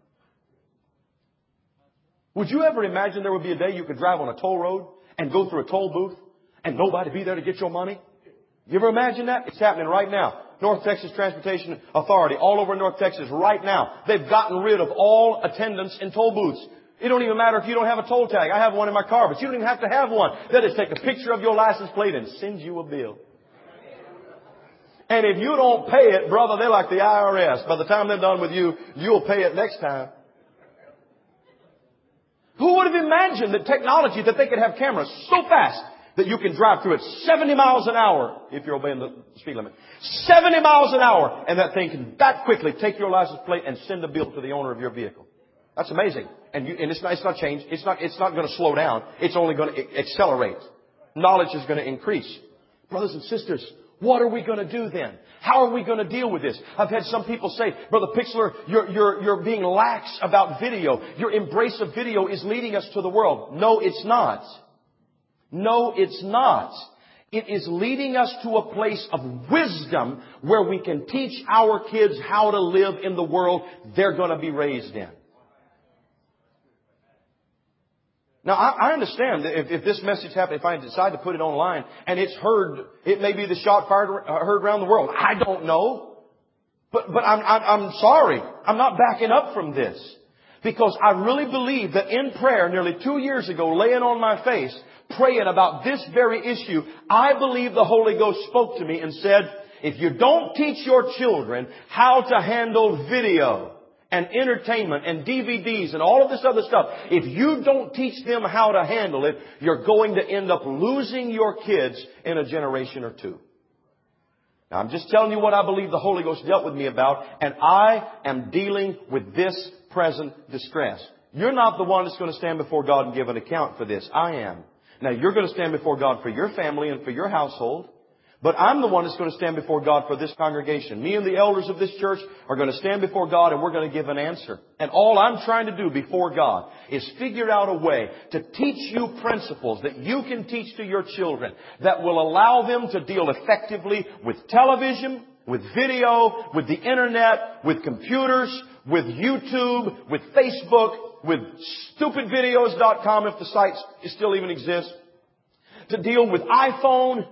Speaker 1: Would you ever imagine there would be a day you could drive on a toll road and go through a toll booth and nobody be there to get your money? You ever imagine that? It's happening right now. North Texas Transportation Authority, all over North Texas right now, they've gotten rid of all attendance in toll booths. It don't even matter if you don't have a toll tag. I have one in my car, but you don't even have to have one. They'll just take a picture of your license plate and send you a bill. And if you don't pay it, brother, they're like the IRS. By the time they're done with you, you'll pay it next time. Who would have imagined that technology, that they could have cameras so fast that you can drive through it 70 miles an hour if you're obeying the speed limit. 70 miles an hour, and that thing can that quickly take your license plate and send a bill to the owner of your vehicle. That's amazing. And it's not changed. It's not going to slow down. It's only going to accelerate. Knowledge is going to increase. Brothers and sisters, what are we going to do then? How are we going to deal with this? I've had some people say, Brother Pixler, you're being lax about video. Your embrace of video is leading us to the world. No, it's not. No, it's not. It is leading us to a place of wisdom where we can teach our kids how to live in the world they're going to be raised in. Now, I understand that if this message happens, if I decide to put it online and it's heard, it may be the shot fired, heard around the world. I don't know. But I'm sorry. I'm not backing up from this. Because I really believe that in prayer nearly 2 years ago, laying on my face, praying about this very issue, I believe the Holy Ghost spoke to me and said, if you don't teach your children how to handle video and entertainment and DVDs and all of this other stuff, if you don't teach them how to handle it, you're going to end up losing your kids in a generation or two. Now, I'm just telling you what I believe the Holy Ghost dealt with me about, and I am dealing with this present distress. You're not the one that's going to stand before God and give an account for this. I am. Now, you're going to stand before God for your family and for your household. But I'm the one that's going to stand before God for this congregation. Me and the elders of this church are going to stand before God and we're going to give an answer. And all I'm trying to do before God is figure out a way to teach you principles that you can teach to your children that will allow them to deal effectively with television, with video, with the internet, with computers, with YouTube, with Facebook, with stupidvideos.com if the site still even exists, to deal with iPhone.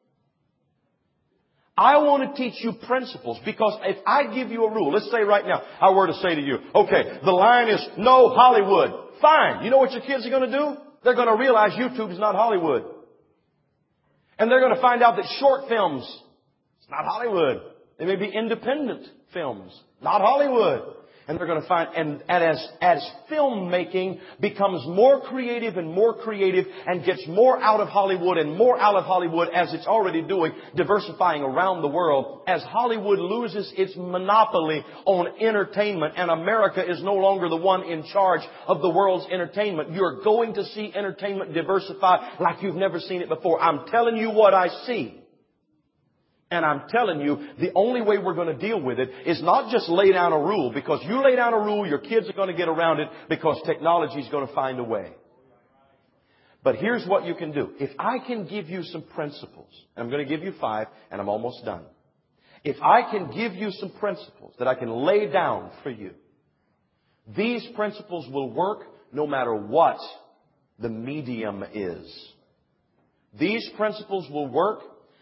Speaker 1: I want to teach you principles because if I give you a rule, let's say right now, I were to say to you, okay, the line is no Hollywood. Fine. You know what your kids are going to do? They're going to realize YouTube is not Hollywood. And they're going to find out that short films, it's not Hollywood. They may be independent films, not Hollywood. And they're going to find, and as filmmaking becomes more creative and gets more out of Hollywood and more out of Hollywood as it's already doing, diversifying around the world, as Hollywood loses its monopoly on entertainment and America is no longer the one in charge of the world's entertainment, you're going to see entertainment diversify like you've never seen it before. I'm telling you what I see. And I'm telling you, the only way we're going to deal with it is not just lay down a rule. Because you lay down a rule, your kids are going to get around it because technology is going to find a way. But here's what you can do. If I can give you some principles, and I'm going to give you 5, and I'm almost done. If I can give you some principles that I can lay down for you, these principles will work no matter what the medium is. These principles will work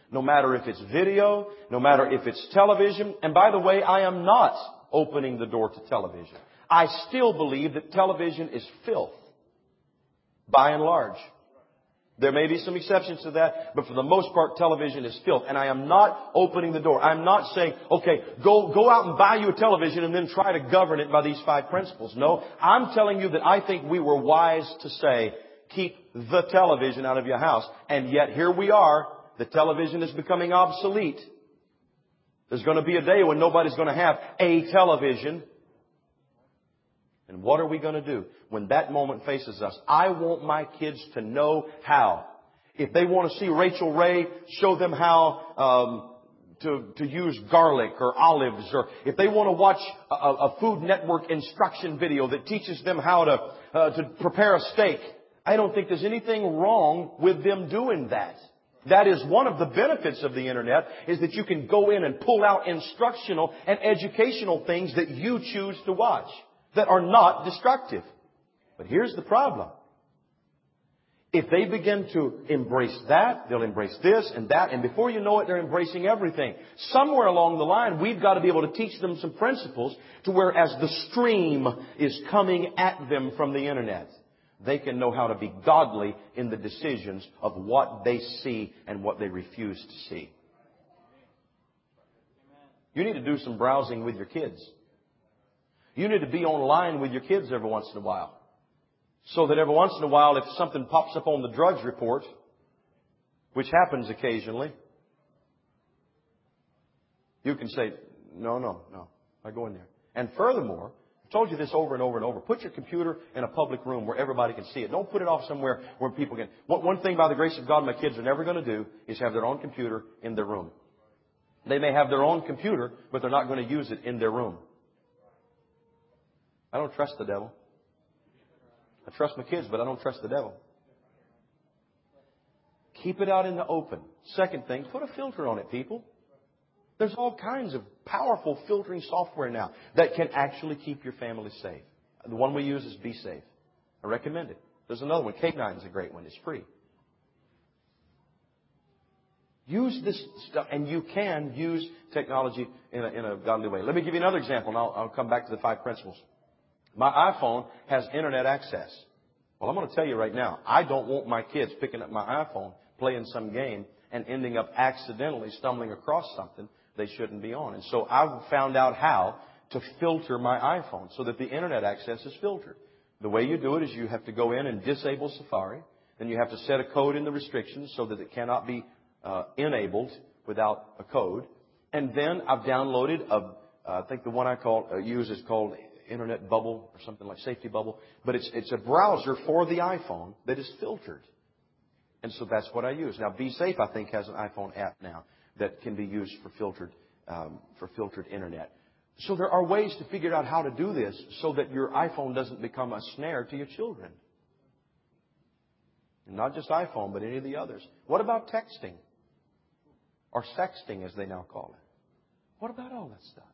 Speaker 1: no matter if it's video, no matter if it's television. And by the way, I am not opening the door to television. I still believe that television is filth, by and large. There may be some exceptions to that, but for the most part, television is filth. And I am not opening the door. I'm not saying, okay, go out and buy you a television and then try to govern it by these 5 principles. No, I'm telling you that I think we were wise to say, keep the television out of your house. And yet here we are. The television is becoming obsolete. There's going to be a day when nobody's going to have a television. And what are we going to do when that moment faces us? I want my kids to know how. If they want to see Rachel Ray, show them how to use garlic or olives. Or if they want to watch a Food Network instruction video that teaches them how to prepare a steak, I don't think there's anything wrong with them doing that. That is one of the benefits of the Internet, is that you can go in and pull out instructional and educational things that you choose to watch that are not destructive. But here's the problem. If they begin to embrace that, they'll embrace this and that, and before you know it, they're embracing everything. Somewhere along the line, we've got to be able to teach them some principles to where as the stream is coming at them from the Internet, they can know how to be godly in the decisions of what they see and what they refuse to see. You need to do some browsing with your kids. You need to be online with your kids every once in a while. So that every once in a while, if something pops up on the drugs report, which happens occasionally, you can say, no, I go in there. And furthermore, I've told you this over and over and over. Put your computer in a public room where everybody can see it. Don't put it off somewhere where people can. One thing by the grace of God my kids are never going to do is have their own computer in their room. They may have their own computer, but they're not going to use it in their room. I don't trust the devil. I trust my kids, but I don't trust the devil. Keep it out in the open. Second thing, put a filter on it, people. There's all kinds of powerful filtering software now that can actually keep your family safe. The one we use is Be Safe. I recommend it. There's another one. K9 is a great one. It's free. Use this stuff, and you can use technology in a godly way. Let me give you another example, and I'll come back to the 5 principles. My iPhone has internet access. Well, I'm going to tell you right now, I don't want my kids picking up my iPhone, playing some game, and ending up accidentally stumbling across something they shouldn't be on. And so I've found out how to filter my iPhone so that the internet access is filtered. The way you do it is you have to go in and disable Safari. Then you have to set a code in the restrictions so that it cannot be enabled without a code. And then I've downloaded I think the one I use is called Internet Bubble or something like Safety Bubble. But it's a browser for the iPhone that is filtered. And so that's what I use. Now, Be Safe, I think, has an iPhone app now that can be used for filtered internet. So there are ways to figure out how to do this so that your iPhone doesn't become a snare to your children. And not just iPhone, but any of the others. What about texting? Or sexting, as they now call it. What about all that stuff?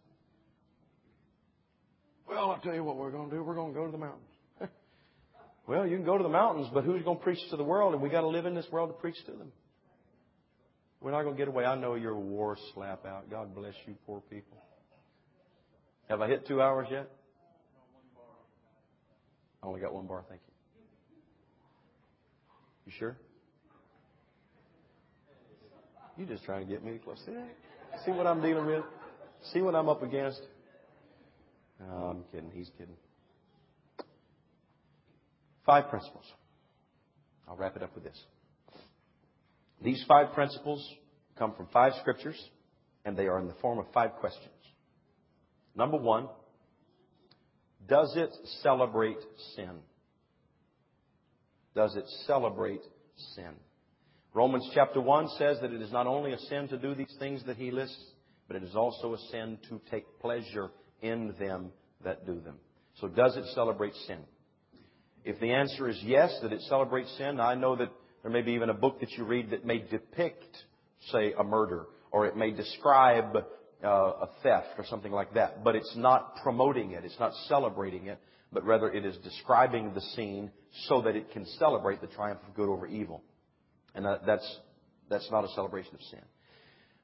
Speaker 1: Well, I'll tell you what we're going to do. We're going to go to the mountains. Well, you can go to the mountains, but who's going to preach to the world? And we got to live in this world to preach to them. We're not going to get away. I know you're a war slap out. God bless you, poor people. Have I hit 2 hours yet? I only got 1 bar. Thank you. You sure? You just trying to get me close. See what I'm dealing with? See what I'm up against? No, I'm kidding. He's kidding. 5 principles. I'll wrap it up with this. These 5 principles come from 5 scriptures, and they are in the form of 5 questions. Number 1, does it celebrate sin? Does it celebrate sin? Romans chapter 1 says that it is not only a sin to do these things that he lists, but it is also a sin to take pleasure in them that do them. So does it celebrate sin? If the answer is yes, that it celebrates sin, I know that there may be even a book that you read that may depict, say, a murder, or it may describe a theft or something like that. But it's not promoting it. It's not celebrating it. But rather it is describing the scene so that it can celebrate the triumph of good over evil. And that's not a celebration of sin.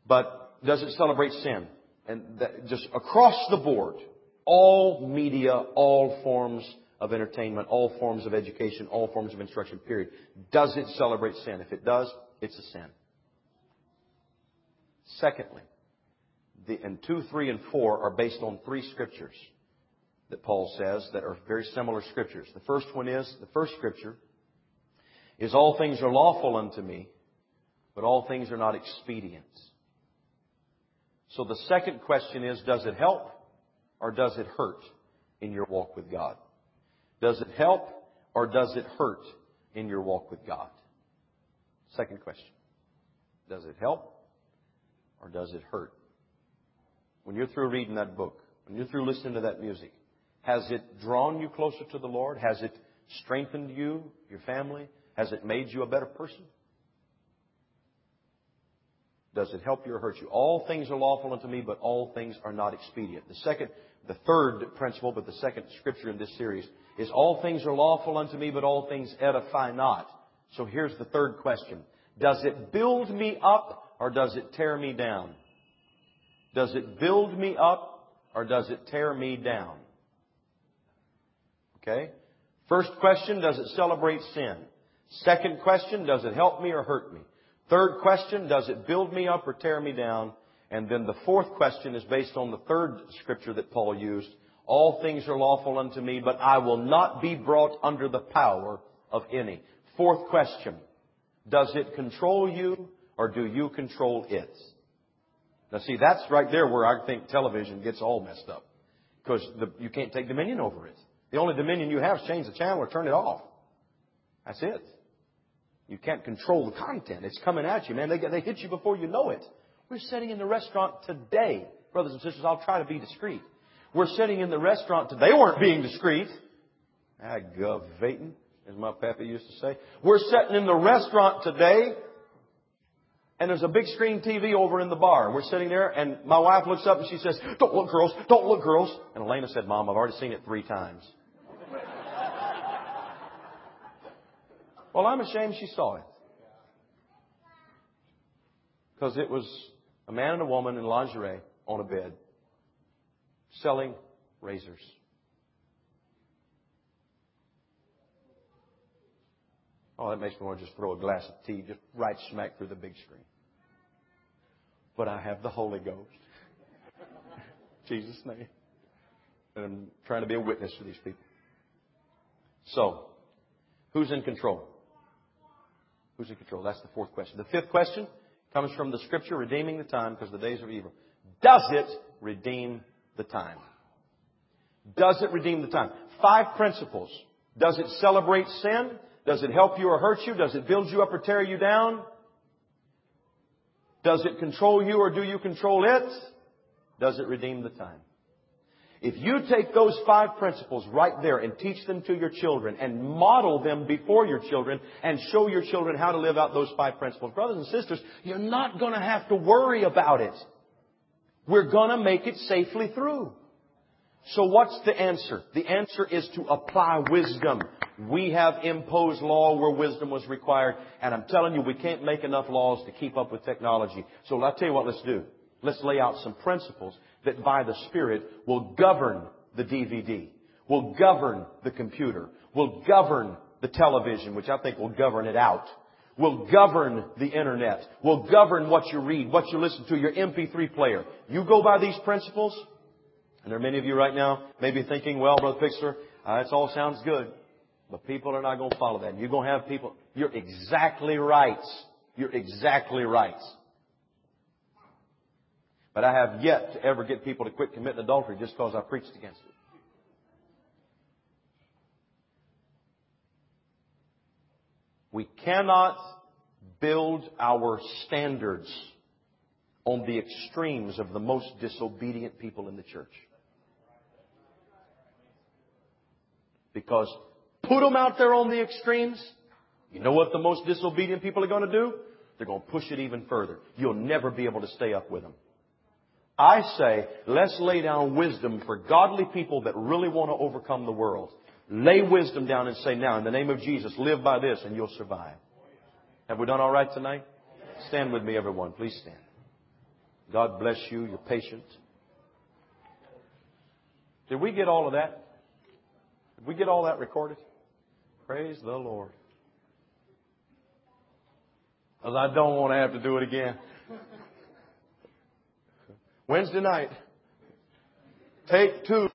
Speaker 1: But does it celebrate sin? And just across the board, all media, all forms of entertainment, all forms of education, all forms of instruction, period. Does it celebrate sin? If it does, it's a sin. Secondly, and 2, 3, and 4 are based on 3 scriptures that Paul says that are very similar scriptures. The first scripture is, all things are lawful unto me, but all things are not expedient. So the second question is, does it help or does it hurt in your walk with God? Does it help or does it hurt in your walk with God? Second question. Does it help or does it hurt? When you're through reading that book, when you're through listening to that music, has it drawn you closer to the Lord? Has it strengthened you, your family? Has it made you a better person? Does it help you or hurt you? All things are lawful unto me, but all things are not expedient. The third principle, but the second scripture in this series is, all things are lawful unto me, but all things edify not. So here's the third question. Does it build me up or does it tear me down? Does it build me up or does it tear me down? Okay? First question, does it celebrate sin? Second question, does it help me or hurt me? Third question, does it build me up or tear me down? And then the fourth question is based on the third scripture that Paul used. All things are lawful unto me, but I will not be brought under the power of any. Fourth question, does it control you or do you control it? Now see, that's right there where I think television gets all messed up. Because you can't take dominion over it. The only dominion you have is change the channel or turn it off. That's it. You can't control the content. It's coming at you, man. They hit you before you know it. We're sitting in the restaurant today. Brothers and sisters, I'll try to be discreet. We're sitting in the restaurant today. They weren't being discreet. Aggravating, as my pappy used to say. We're sitting in the restaurant today, and there's a big screen TV over in the bar. And we're sitting there, and my wife looks up and she says, "Don't look, girls. Don't look, girls." And Elena said, "Mom, I've already seen it 3 times. Well, I'm ashamed she saw it. Because it was a man and a woman in lingerie on a bed selling razors. Oh, that makes me want to just throw a glass of tea just right smack through the big screen. But I have the Holy Ghost. In Jesus' name. And I'm trying to be a witness for these people. So, who's in control? Who's in control? That's the fourth question. The fifth question comes from the scripture, redeeming the time because the days are evil. Does it redeem the time? Does it redeem the time? 5 principles. Does it celebrate sin? Does it help you or hurt you? Does it build you up or tear you down? Does it control you or do you control it? Does it redeem the time? If you take those 5 principles right there and teach them to your children and model them before your children and show your children how to live out those 5 principles, brothers and sisters, you're not going to have to worry about it. We're going to make it safely through. So what's the answer? The answer is to apply wisdom. We have imposed law where wisdom was required. And I'm telling you, we can't make enough laws to keep up with technology. So I'll tell you what, let's do. Let's lay out some principles that by the Spirit will govern the DVD, will govern the computer, will govern the television, which I think will govern it out, will govern the internet, will govern what you read, what you listen to, your MP3 player. You go by these principles, and there are many of you right now maybe thinking, well, Brother Fixer, that all sounds good, but people are not going to follow that. You're going to have people. You're exactly right. You're exactly right. But I have yet to ever get people to quit committing adultery just because I preached against it. We cannot build our standards on the extremes of the most disobedient people in the church. Because put them out there on the extremes, you know what the most disobedient people are going to do? They're going to push it even further. You'll never be able to stay up with them. I say, let's lay down wisdom for godly people that really want to overcome the world. Lay wisdom down and say, now, in the name of Jesus, live by this and you'll survive. Have we done all right tonight? Stand with me, everyone. Please stand. God bless you. You're patient. Did we get all of that? Did we get all that recorded? Praise the Lord. Because I don't want to have to do it again. Wednesday night. Take 2.